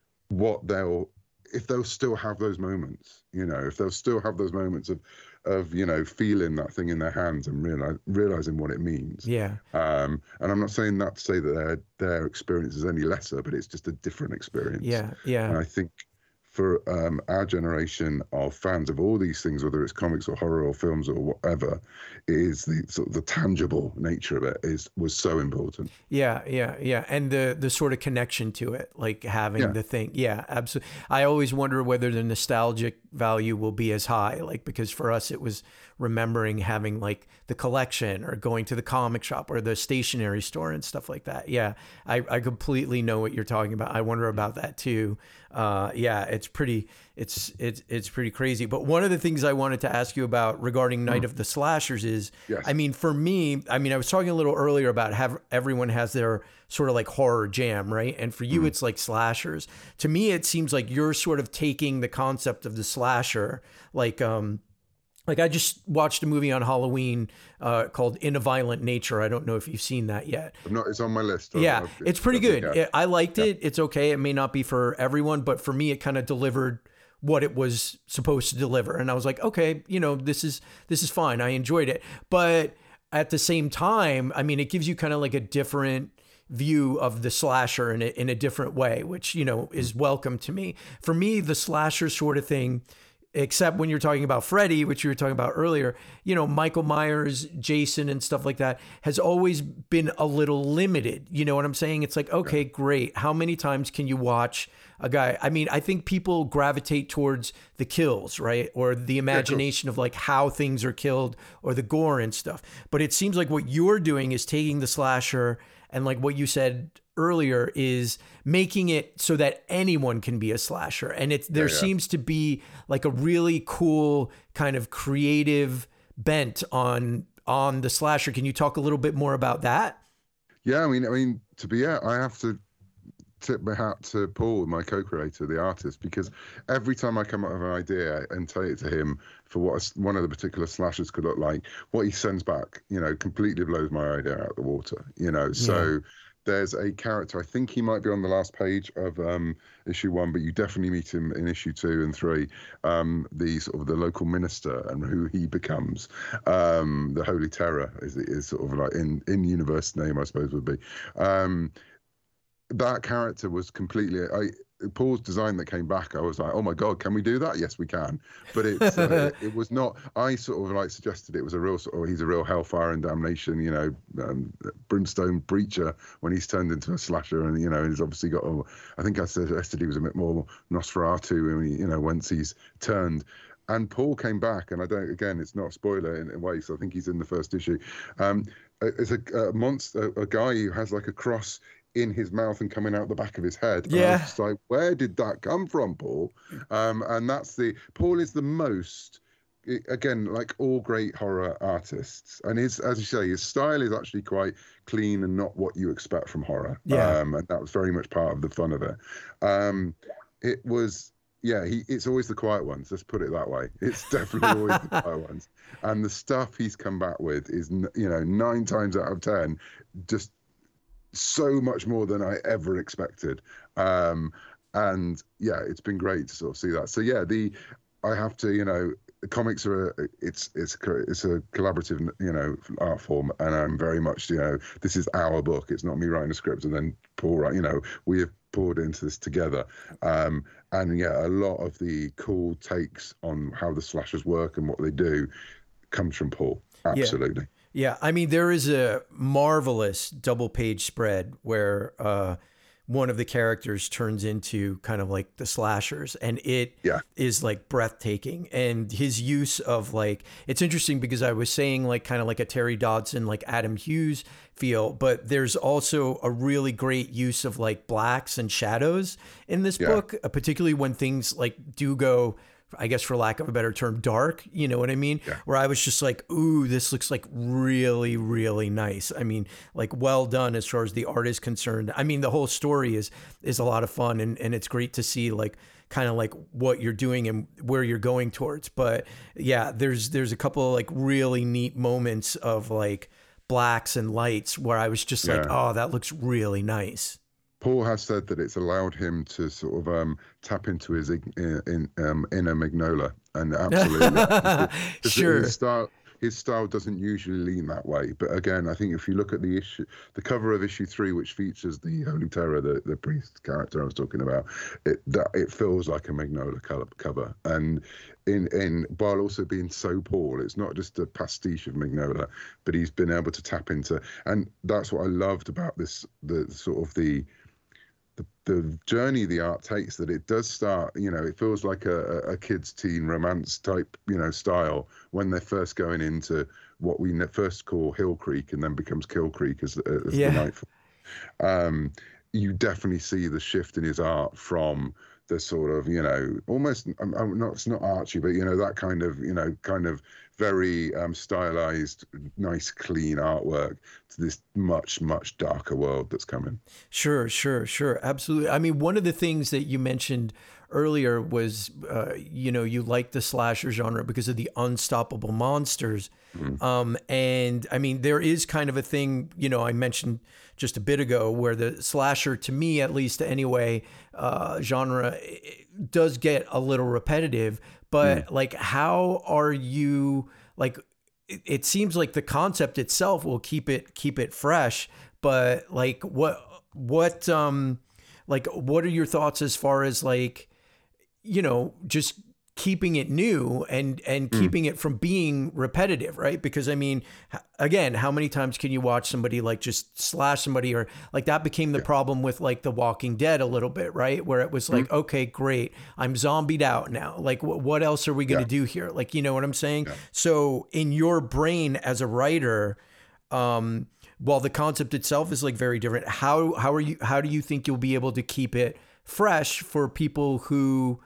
E: If they'll still have those moments, if they'll still have those moments of feeling that thing in their hands and realizing what it means.
D: Yeah.
E: And I'm not saying that to say that their experience is any lesser, but it's just a different experience.
D: Yeah. Yeah.
E: And I think for our generation of fans of all these things, whether it's comics or horror or films or whatever, is the sort of the tangible nature of it was so important.
D: Yeah, and the sort of connection to it, like having the thing. Yeah, absolutely. I always wonder whether the nostalgic value will be as high, like, because for us it was remembering having like the collection or going to the comic shop or the stationery store and stuff like that. Yeah, I completely know what you're talking about. I wonder about that too. It's pretty crazy. But one of the things I wanted to ask you about regarding Night of the Slashers is,
E: yes.
D: I mean, for me, I was talking a little earlier about how everyone has their sort of like horror jam, right? And for you, it's like slashers. To me, it seems like you're sort of taking the concept of the slasher, like I just watched a movie on Halloween called In a Violent Nature. I don't know if you've seen that yet.
E: It's on my list.
D: It's pretty good. I liked it. It's okay. It may not be for everyone, but for me, it kind of delivered what it was supposed to deliver. And I was like, okay, this is fine. I enjoyed it. But at the same time, it gives you kind of like a different view of the slasher in a different way, which, is welcome to me. For me, the slasher sort of thing, except when you're talking about Freddy, which you were talking about earlier, Michael Myers, Jason and stuff like that has always been a little limited. You know what I'm saying? It's like, okay, great. How many times can you watch a guy? I think people gravitate towards the kills, right? Or the imagination of like how things are killed or the gore and stuff. But it seems like what you're doing is taking the slasher and, like what you said earlier, is making it so that anyone can be a slasher. And there seems to be like a really cool kind of creative bent on the slasher. Can you talk a little bit more about that?
E: Yeah, I have to tip my hat to Paul, my co-creator, the artist, because every time I come up with an idea and tell it to him for what one of the particular slashers could look like, what he sends back, completely blows my idea out of the water, So there's a character, I think he might be on the last page of issue 1, but you definitely meet him in issue 2 and 3, the sort of the local minister and who he becomes. The Holy Terror is sort of like in universe name, I suppose, would be. That character was completely Paul's design that came back. I was like, oh my God, can we do that? Yes, we can. But it was not. I sort of like suggested it was a real he's a real hellfire and damnation, brimstone preacher when he's turned into a slasher, and he's obviously got. I think I suggested he was a bit more Nosferatu, once he's turned. And Paul came back, and again, it's not a spoiler in a way, so I think he's in the first issue. It's a monster, a guy who has like a cross in his mouth and coming out the back of his head. And I was just like, where did that come from, Paul? And Paul is the most, again, like all great horror artists. And as you say, his style is actually quite clean and not what you expect from horror.
D: Yeah.
E: And that was very much part of the fun of it. It was, it's always the quiet ones. Let's put it that way. It's definitely always the quiet ones. And the stuff he's come back with is, 9 times out of 10, just so much more than I ever expected. And it's been great to sort of see that. So I have to, comics are it's a collaborative art form, and I'm very much this is our book. It's not me writing a script and then Paul write. We have poured into this together. And a lot of the cool takes on how the slashers work and what they do comes from Paul. Absolutely.
D: Yeah, there is a marvelous double-page spread where one of the characters turns into kind of like the slashers, and it is like breathtaking. And his use of it's interesting because I was saying like kind of like a Terry Dodson, like Adam Hughes feel, but there's also a really great use of like blacks and shadows in this book, particularly when things like do go I guess for lack of a better term, dark. You know what I mean?
E: Yeah.
D: Where I was just like, ooh, this looks like really, really nice. I mean, like well done as far as the art is concerned. I mean, the whole story is a lot of fun, and it's great to see like kind of like what you're doing and where you're going towards. But yeah, there's a couple of like really neat moments of like blacks and lights where I was just like, oh, that looks really nice.
E: Paul has said that it's allowed him to sort of tap into his inner Mignola, and absolutely,
D: Sure.
E: His style doesn't usually lean that way. But again, I think if you look at the cover of issue 3, which features the Holy Terror, the priest character I was talking about, it feels like a Mignola cover, and in while also being so Paul, it's not just a pastiche of Mignola, but he's been able to tap into, and that's what I loved about this, the sort of the journey the art takes, that it does start, it feels like a kid's teen romance type, style when they're first going into what we first call Hill Creek and then becomes Kill Creek as the night. You definitely see the shift in his art from the sort of, almost, it's not Archie, but, that kind of very stylized, nice, clean artwork to this much, much darker world that's coming.
D: Sure. Absolutely. I mean, one of the things that you mentioned earlier was, you like the slasher genre because of the unstoppable monsters. Mm-hmm. And I mean, there is kind of a thing, I mentioned just a bit ago where the slasher, to me, at least anyway, genre does get a little repetitive, but like, how are you, like, it seems like the concept itself will keep it fresh, but like what are your thoughts as far as like, just keeping it new and keeping it from being repetitive, right? Because I mean, again, how many times can you watch somebody like just slash somebody, or like that became the problem with like The Walking Dead a little bit, right? Where it was like, okay, great, I'm zombied out now. Like what else are we going to do here? Like, you know what I'm saying? Yeah. So in your brain as a writer, while the concept itself is like very different, how do you think you'll be able to keep it fresh for people who,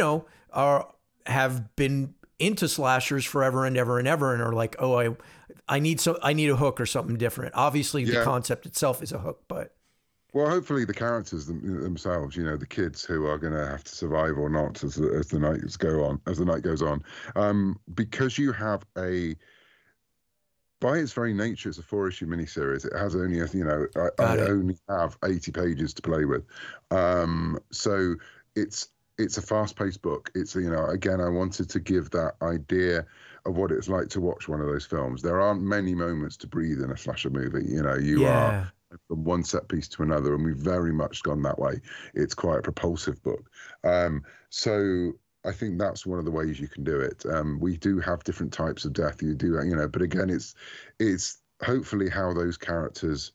D: have been into slashers forever and ever and ever and are like, oh, I need a hook or something different. Obviously the concept itself is a hook, but.
E: Well, hopefully the characters themselves, the kids who are going to have to survive or not as the night goes on, because you have by its very nature, it's a 4-issue miniseries. It has only, I only have 80 pages to play with. So it's a fast-paced book. It's, again, I wanted to give that idea of what it's like to watch one of those films. There aren't many moments to breathe in a slasher movie. You are from one set piece to another, and we've very much gone that way. It's quite a propulsive book. So I think that's one of the ways you can do it. We do have different types of death. You do, but again, it's hopefully how those characters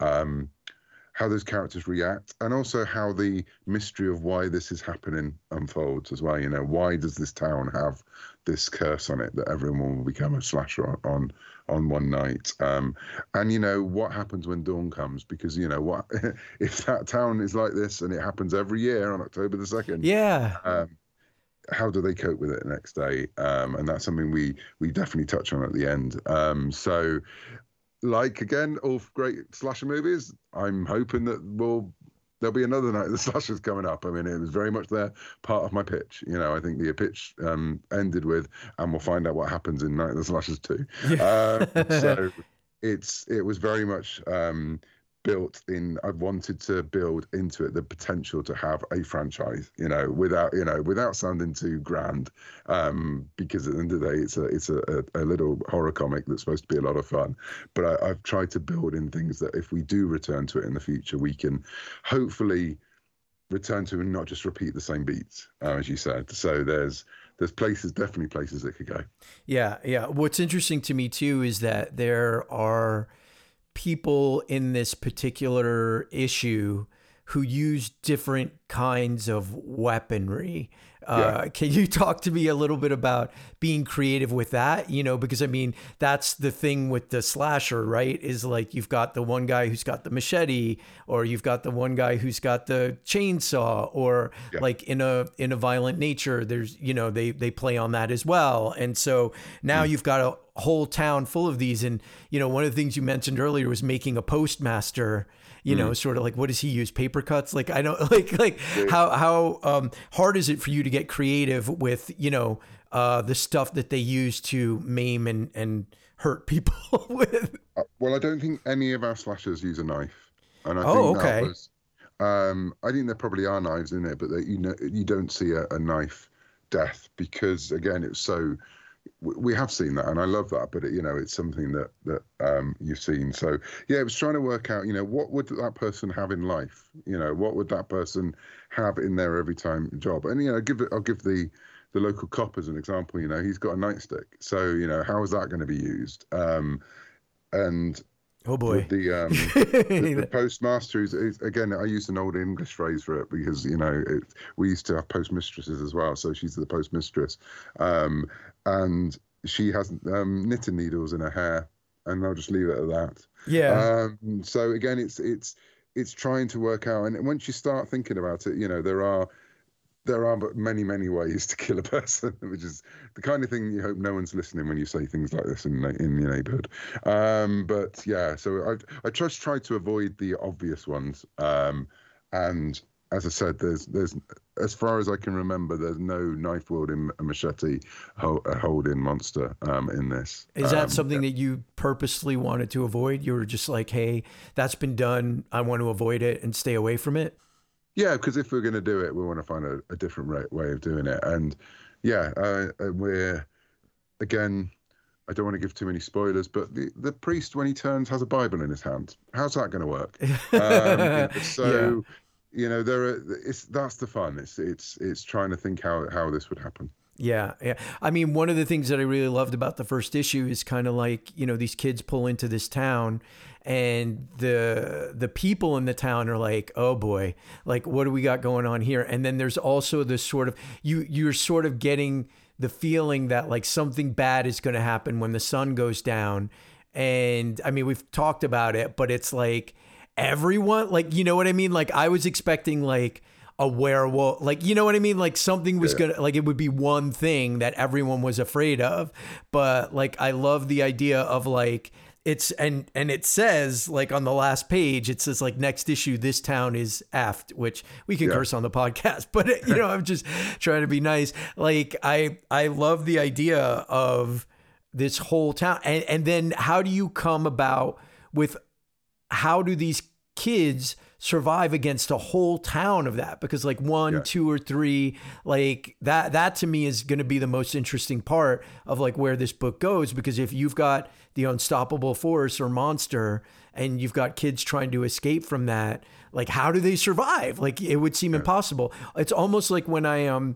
E: react, and also how the mystery of why this is happening unfolds as well. Why does this town have this curse on it that everyone will become a slasher on one night? And what happens when dawn comes? Because what if that town is like this and it happens every year on October the 2nd?
D: Yeah.
E: How do they cope with it the next day? And that's something we definitely touch on at the end. So. Like, again, all great slasher movies, I'm hoping that there'll be another Night of the Slashers coming up. I mean, it was very much part of my pitch. I think the pitch ended with, and we'll find out what happens in Night of the Slashers 2. So it was very much built in. I wanted to build into it the potential to have a franchise, without sounding too grand, because at the end of the day, it's a little horror comic that's supposed to be a lot of fun. But I've tried to build in things that if we do return to it in the future, we can hopefully return to and not just repeat the same beats, as you said. So there's definitely places that could go. Yeah.
D: What's interesting to me too is that there are people in this particular issue who use different kinds of weaponry. Can you talk to me a little bit about being creative with that? You know, because I mean, that's the thing with the slasher, right? Is like you've got the one guy who's got the machete, or you've got the one guy who's got the chainsaw, or like in a Violent Nature, there's, you know, they play on that as well. And so now you've got a whole town full of these. And, you know, one of the things you mentioned earlier was making a postmaster. You know, sort of like, what does he use? Paper cuts? Like, I don't like how hard is it for you to get creative with, you know, the stuff that they use to maim and hurt people with?
E: Well, I don't think any of our slashers use a knife. And I
D: Oh,
E: think that
D: okay.
E: was, I think there probably are knives in it, but that, you know, you don't see a knife death because, again, it's so, we have seen that, and I love that, but you know, it's something that you've seen. So yeah, it was trying to work out, you know, what would that person have in life? You know, what would that person have in their every time job? And you know, I'll give the local cop as an example. You know, he's got a nightstick, so you know, how is that going to be used? And
D: Oh boy.
E: with the postmaster is again, I used an old English phrase for it because, you know, we used to have postmistresses as well. So she's the postmistress. And she has knitting needles in her hair, and I'll just leave it at that.
D: Yeah.
E: So again, it's trying to work out. And once you start thinking about it, you know, there are but many ways to kill a person, which is the kind of thing you hope no one's listening when you say things like this in your neighborhood. But yeah, so I just try to avoid the obvious ones. And as I said, there's as far as I can remember, there's no knife wielding a machete holding monster in this.
D: Is that something that you purposely wanted to avoid? You were just like, hey, that's been done. I want to avoid it and stay away from it.
E: Yeah, because if we're going to do it, we want to find a different way of doing it. And yeah, we're, again, I don't want to give too many spoilers, but the priest, when he turns, has a Bible in his hand. How's that going to work? So, you know, that's the fun. It's trying to think how this would happen.
D: Yeah. I mean, one of the things that I really loved about the first issue is kind of like, you know, these kids pull into this town and the people in the town are like, oh boy, like, what do we got going on here? And then there's also this sort of, you're sort of getting the feeling that like something bad is going to happen when the sun goes down. And I mean, we've talked about it, but it's like everyone, like, you know what I mean? Like I was expecting like a werewolf, like, you know what I mean? Like something was gonna, like it would be one thing that everyone was afraid of. But like, I love the idea of like, it's, and it says like on the last page, it says like next issue, this town is effed, which we can curse on the podcast, but you know, I'm just trying to be nice. Like I love the idea of this whole town. And then how do you come about with, how do these kids survive against a whole town of that? Because like 1, 2, or 3, like that to me is going to be the most interesting part of like where this book goes. Because if you've got the unstoppable force or monster and you've got kids trying to escape from that, like how do they survive? Like it would seem impossible. It's almost like when I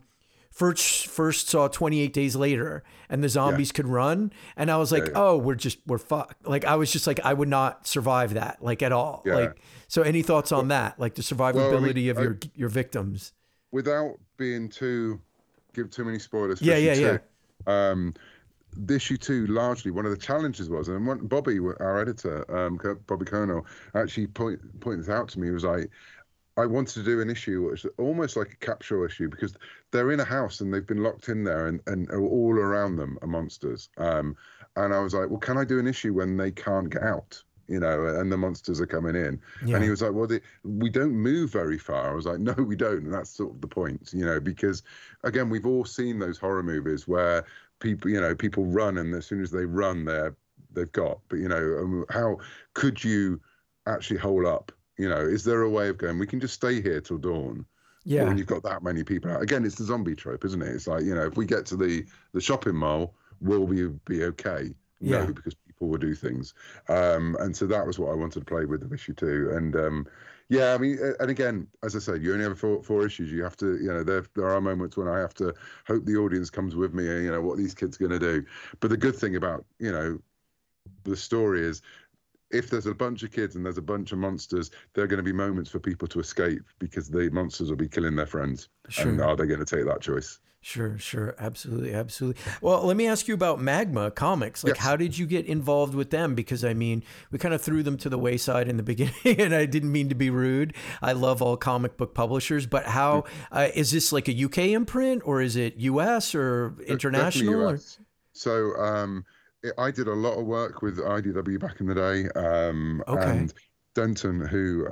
D: first saw 28 Days Later and the zombies could run, and I was like, oh, we're fucked. Like I was just like, I would not survive that like at all. Like, so any thoughts on that, like the survivability of your victims? Without
E: being give too many spoilers for
D: issue
E: 2, the issue 2, largely one of the challenges was, and Bobby, our editor, Bobby Colonel, actually pointed this out to me. He was like, I wanted to do an issue which is almost like a capsule issue, because they're in a house and they've been locked in there, and all around them are monsters. And I was like, well, can I do an issue when they can't get out? You know, and the monsters are coming in. And he was like, well, we don't move very far. I was like, no, we don't. And that's sort of the point, you know, because again, we've all seen those horror movies where people run, and as soon as they run, they've got. But you know, how could you actually hold up? You know, is there a way of going, we can just stay here till dawn? Yeah. But when you've got that many people out, again, it's the zombie trope, isn't it? It's like, you know, if we get to the shopping mall, will we be okay? No, because people will do things. And so that was what I wanted to play with issue 2. And I mean, and again, as I said, you only have four issues. You have to, you know, there are moments when I have to hope the audience comes with me and, you know, what these kids are going to do. But the good thing about, you know, the story is, if there's a bunch of kids and there's a bunch of monsters, there are going to be moments for people to escape because the monsters will be killing their friends.
D: Sure.
E: And are they going to take that choice?
D: Sure. Absolutely. Well, let me ask you about Magma Comics. Like,
E: Yes.
D: how did you get involved with them? Because, I mean, we kind of threw them to the wayside in the beginning, and I didn't mean to be rude. I love all comic book publishers, but how is this like a UK imprint, or is it US or international?
E: Definitely
D: Or?
E: US. So I did a lot of work with IDW back in the day,
D: Okay.
E: and Denton, who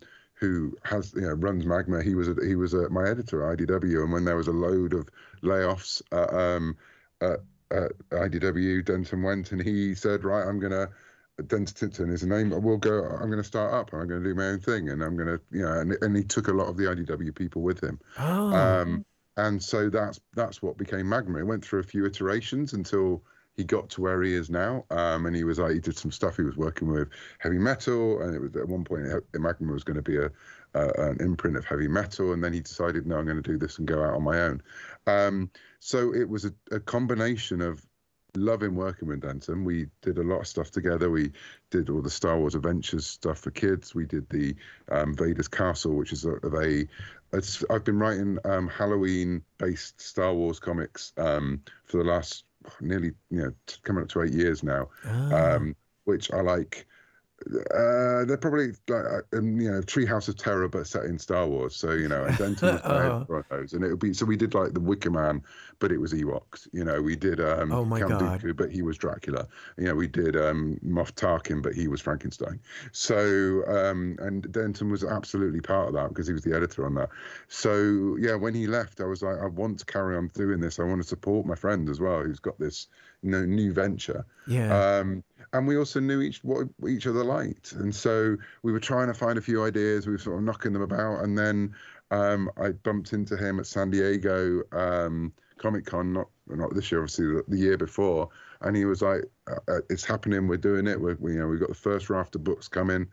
E: has runs Magma, he was my editor at IDW, and when there was a load of layoffs at IDW, Denton went and he said, right, Denton is the name. I'm going to start up. I'm going to do my own thing, and I'm going to, and he took a lot of the IDW people with him.
D: Oh.
E: And so that's what became Magma. It went through a few iterations until he got to where he is now. And he did some stuff. He was working with heavy metal, and it was at one point Magma was going to be an imprint of heavy metal, and then he decided, no, I'm going to do this and go out on my own. So it was a combination of loving working with Denton. We did a lot of stuff together. We did all the Star Wars Adventures stuff for kids. We did the Vader's Castle, which is I've been writing Halloween-based Star Wars comics for the last nearly, coming up to 8 years now, which I like. They're probably like Treehouse of Terror, but set in Star Wars. So and Denton was for those, and it would be. So we did like the Wicker Man, but it was Ewoks. We did
D: Oh my
E: Count
D: God.
E: Dooku, but he was Dracula. We did Moff Tarkin, but he was Frankenstein. So and Denton was absolutely part of that because he was the editor on that. So yeah, when he left, I was like, I want to carry on doing this. I want to support my friend as well, who's got this new venture.
D: Yeah.
E: And we also knew what each other liked, and so we were trying to find a few ideas. We were sort of knocking them about, and then I bumped into him at San Diego Comic Con, not this year, obviously the year before, and he was like, "It's happening. We're doing it. We've got the first raft of books coming.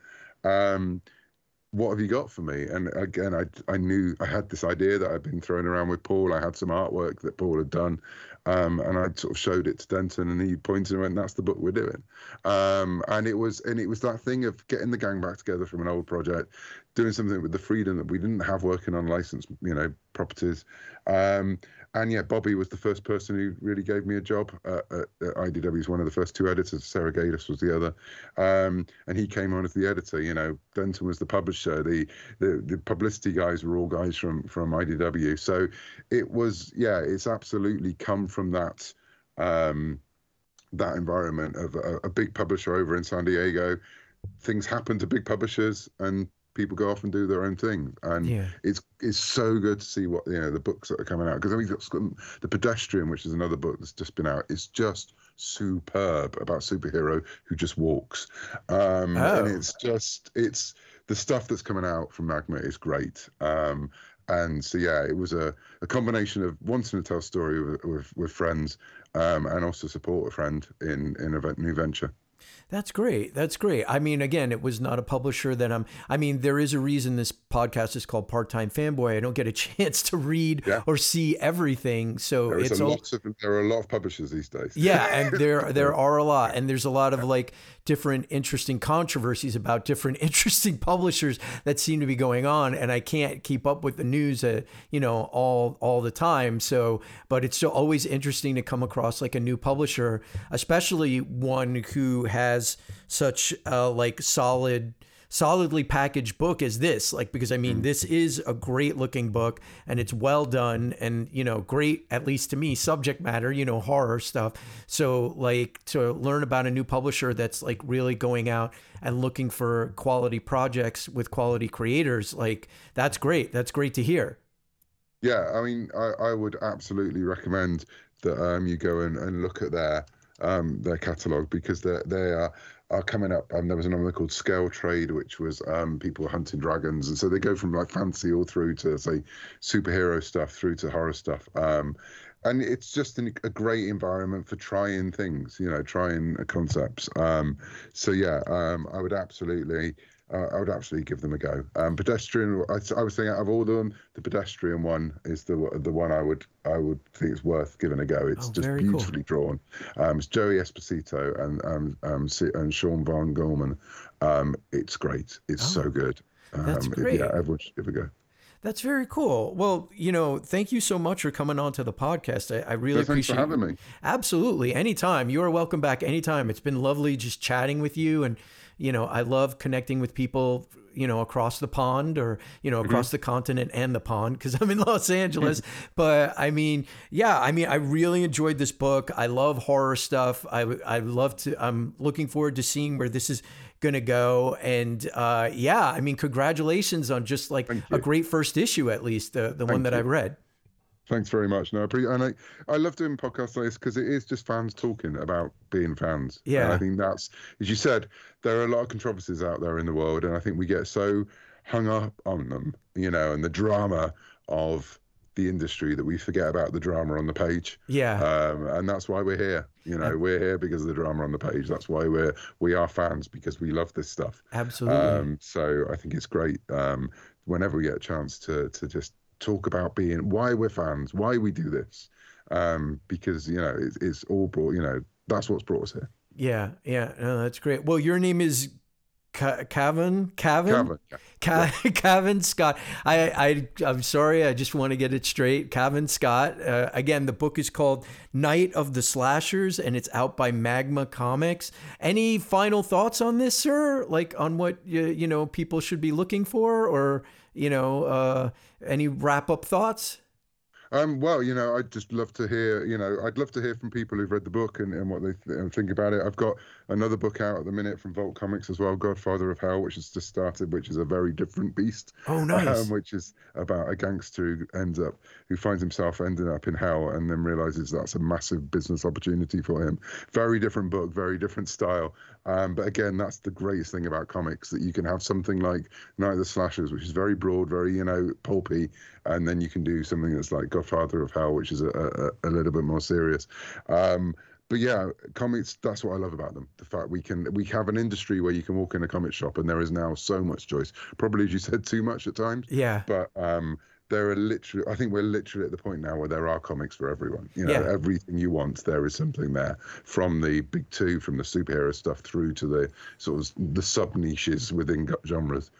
E: What have you got for me?" And again, I knew I had this idea that I'd been throwing around with Paul. I had some artwork that Paul had done, and I sort of showed it to Denton, and he pointed and went, "That's the book we're doing." And it was that thing of getting the gang back together from an old project, doing something with the freedom that we didn't have working on licensed, properties. And yeah, Bobby was the first person who really gave me a job at IDW. He's one of the first two editors. Sarah Gaydos was the other. And he came on as the editor. Denton was the publisher. The publicity guys were all guys from IDW. So it was, it's absolutely come from that environment of a big publisher over in San Diego. Things happen to big publishers, and people go off and do their own thing, and it's so good to see what the books that are coming out, because I mean, The Pedestrian, which is another book that's just been out, is just superb, about a superhero who just walks, and it's the stuff that's coming out from Magma is great. And so it was a combination of wanting to tell a story with friends, and also support a friend in a new venture.
D: That's great. I mean, again, it was not a publisher that there is a reason this podcast is called Part-Time Fanboy. I don't get a chance to read or see everything. So
E: there are a lot of publishers these days.
D: Yeah. And there are a lot, and there's a lot of like different interesting controversies about different interesting publishers that seem to be going on. And I can't keep up with the news, all the time. So, but it's still always interesting to come across like a new publisher, especially one who has such solidly packaged book as this, because I mean, this is a great looking book, and it's well done, and great, at least to me, subject matter, horror stuff. So to learn about a new publisher that's like really going out and looking for quality projects with quality creators, that's great. That's great to hear.
E: Yeah, I mean, I would absolutely recommend that you go and look at their catalogue, because they are coming up. There was another one called Scale Trade, which was people hunting dragons, and so they go from like fantasy all through to say superhero stuff through to horror stuff, and it's just a great environment for trying things, trying concepts. I would absolutely I would absolutely give them a go. Pedestrian, I was thinking out of all of them, the Pedestrian one is the one I would think it's worth giving a go. It's just
D: very
E: beautifully drawn. It's Joey Esposito and Sean Von Gorman. It's great. It's so good.
D: That's great.
E: Yeah, everyone should give it a go.
D: That's very cool. Well, thank you so much for coming on to the podcast. I really appreciate
E: Thanks for having me.
D: Absolutely. Anytime. You are welcome back anytime. It's been lovely just chatting with you. And, I love connecting with people, across the pond or, across the continent and the pond because I'm in Los Angeles. But I really enjoyed this book. I love horror stuff. I'm looking forward to seeing where this is going to go. And congratulations on just like a great first issue, at least the one that I've read.
E: Thanks very much. No, I love doing podcasts like this because it is just fans talking about being fans.
D: Yeah.
E: And I think that's, as you said, there are a lot of controversies out there in the world, and I think we get so hung up on them, and the drama of the industry that we forget about the drama on the page.
D: Yeah.
E: And that's why we're here. We're here because of the drama on the page. That's why we are fans, because we love this stuff.
D: Absolutely.
E: So I think it's great whenever we get a chance to just talk about why we're fans, why we do this, because it's all brought. That's what's brought us here.
D: Yeah. No, that's great. Well, your name is Cavan Scott. I'm sorry. I just want to get it straight. Cavan Scott. Again, the book is called Night of the Slashers, and it's out by Magma Comics. Any final thoughts on this, sir? Like on what people should be looking for, or any wrap up thoughts?
E: Well, I'd just love to hear, I'd love to hear from people who've read the book and what they think about it. I've got another book out at the minute from Vault Comics as well, Godfather of Hell, which has just started, which is a very different beast.
D: Oh, nice.
E: Which is about a gangster who finds himself ending up in hell and then realizes that's a massive business opportunity for him. Very different book, very different style. But again, that's the greatest thing about comics, that you can have something like Night of the Slashers, which is very broad, very, pulpy, and then you can do something that's like Godfather of Hell, which is a little bit more serious. But yeah, comics, that's what I love about them. The fact we have an industry where you can walk in a comic shop and there is now so much choice. Probably, as you said, too much at times.
D: Yeah.
E: But there are literally, I think we're literally at the point now where there are comics for everyone. Everything you want, there is something there. From the big two, from the superhero stuff through to the sort of the sub niches within genres.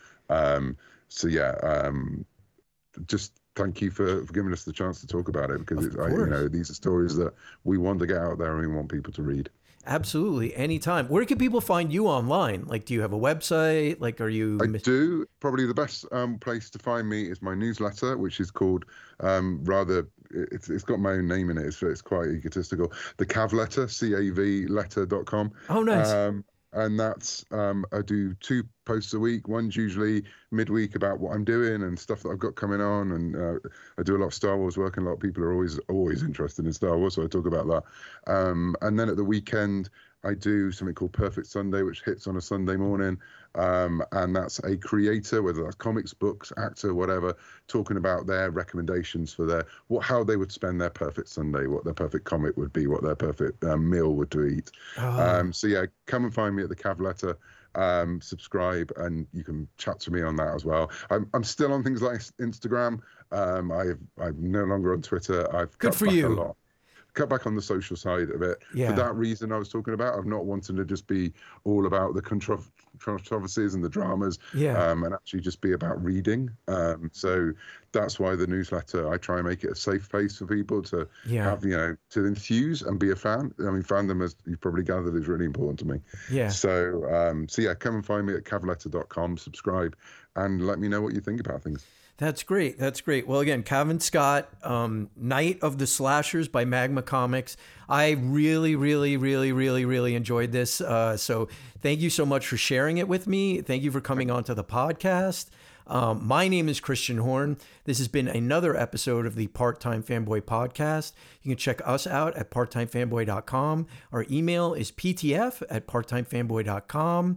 E: Just thank you for giving us the chance to talk about it, because these are stories that we want to get out there and we want people to read.
D: Absolutely. Anytime. Where can people find you online? Like, do you have a website? Like, are you...
E: I do. Probably the best place to find me is my newsletter, which is called, it's got my own name in it. It's quite egotistical. The Cav Letter, CAVletter.com.
D: Oh, nice.
E: And that's, I do 2 posts a week. One's usually midweek about what I'm doing and stuff that I've got coming on. And I do a lot of Star Wars work, and a lot of people are always interested in Star Wars, so I talk about that. And then at the weekend, I do something called Perfect Sunday, which hits on a Sunday morning. And that's a creator, whether that's comics, books, actor, whatever, talking about their recommendations for how they would spend their perfect Sunday, what their perfect comic would be, what their perfect meal would to eat. So yeah, come and find me at the Cav Letter. Subscribe, and you can chat to me on that as well. I'm still on things like Instagram. I'm no longer on Twitter. I've
D: Good
E: cut
D: for
E: back
D: you.
E: a lot. Cut back on the social side of it.
D: Yeah.
E: For that reason I was talking about, of not wanting to just be all about the controversies and the dramas, and actually just be about reading. So that's why the newsletter, I try and make it a safe place for people to have, to enthuse and be a fan. I mean, fandom, as you've probably gathered, is really important to me.
D: Yeah.
E: So yeah, come and find me at cavletter.com, subscribe, and let me know what you think about things.
D: That's great. That's great. Well, again, Cavan Scott, Night of the Slashers by Magma Comics. I really, really, really, really, really enjoyed this. So thank you so much for sharing it with me. Thank you for coming on to the podcast. My name is Christian Horn. This has been another episode of the Part-Time Fanboy Podcast. You can check us out at parttimefanboy.com. Our email is ptf@parttimefanboy.com.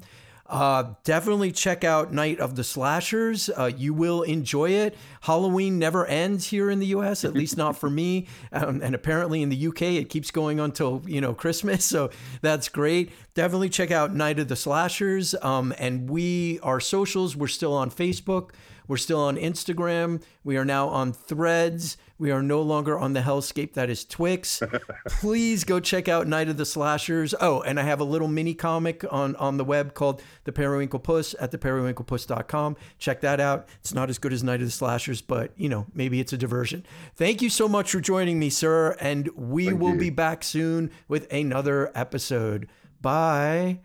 D: Definitely check out Night of the Slashers. You will enjoy it. Halloween never ends here in the U.S., at least not for me. And apparently in the U.K. it keeps going until, Christmas. So that's great. Definitely check out Night of the Slashers. And our socials, we're still on Facebook. We're still on Instagram. We are now on Threads. We are no longer on the hellscape that is Twix. Please go check out Night of the Slashers. Oh, and I have a little mini comic on the web called The Periwinkle Puss at theperiwinklepuss.com. Check that out. It's not as good as Night of the Slashers, but, maybe it's a diversion. Thank you so much for joining me, sir. And we will be back soon with another episode. Bye.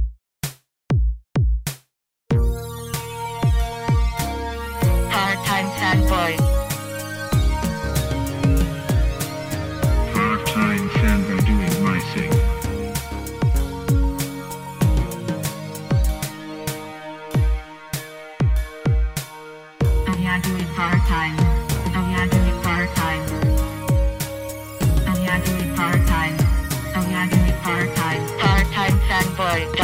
A: Part-time fanboy.
B: Part-time fanboy doing my thing.
A: Oh yeah, do it part-time. Oh yeah, do it part-time. Oh yeah, do it part-time. Oh yeah, do it part-time. Part-time fanboy.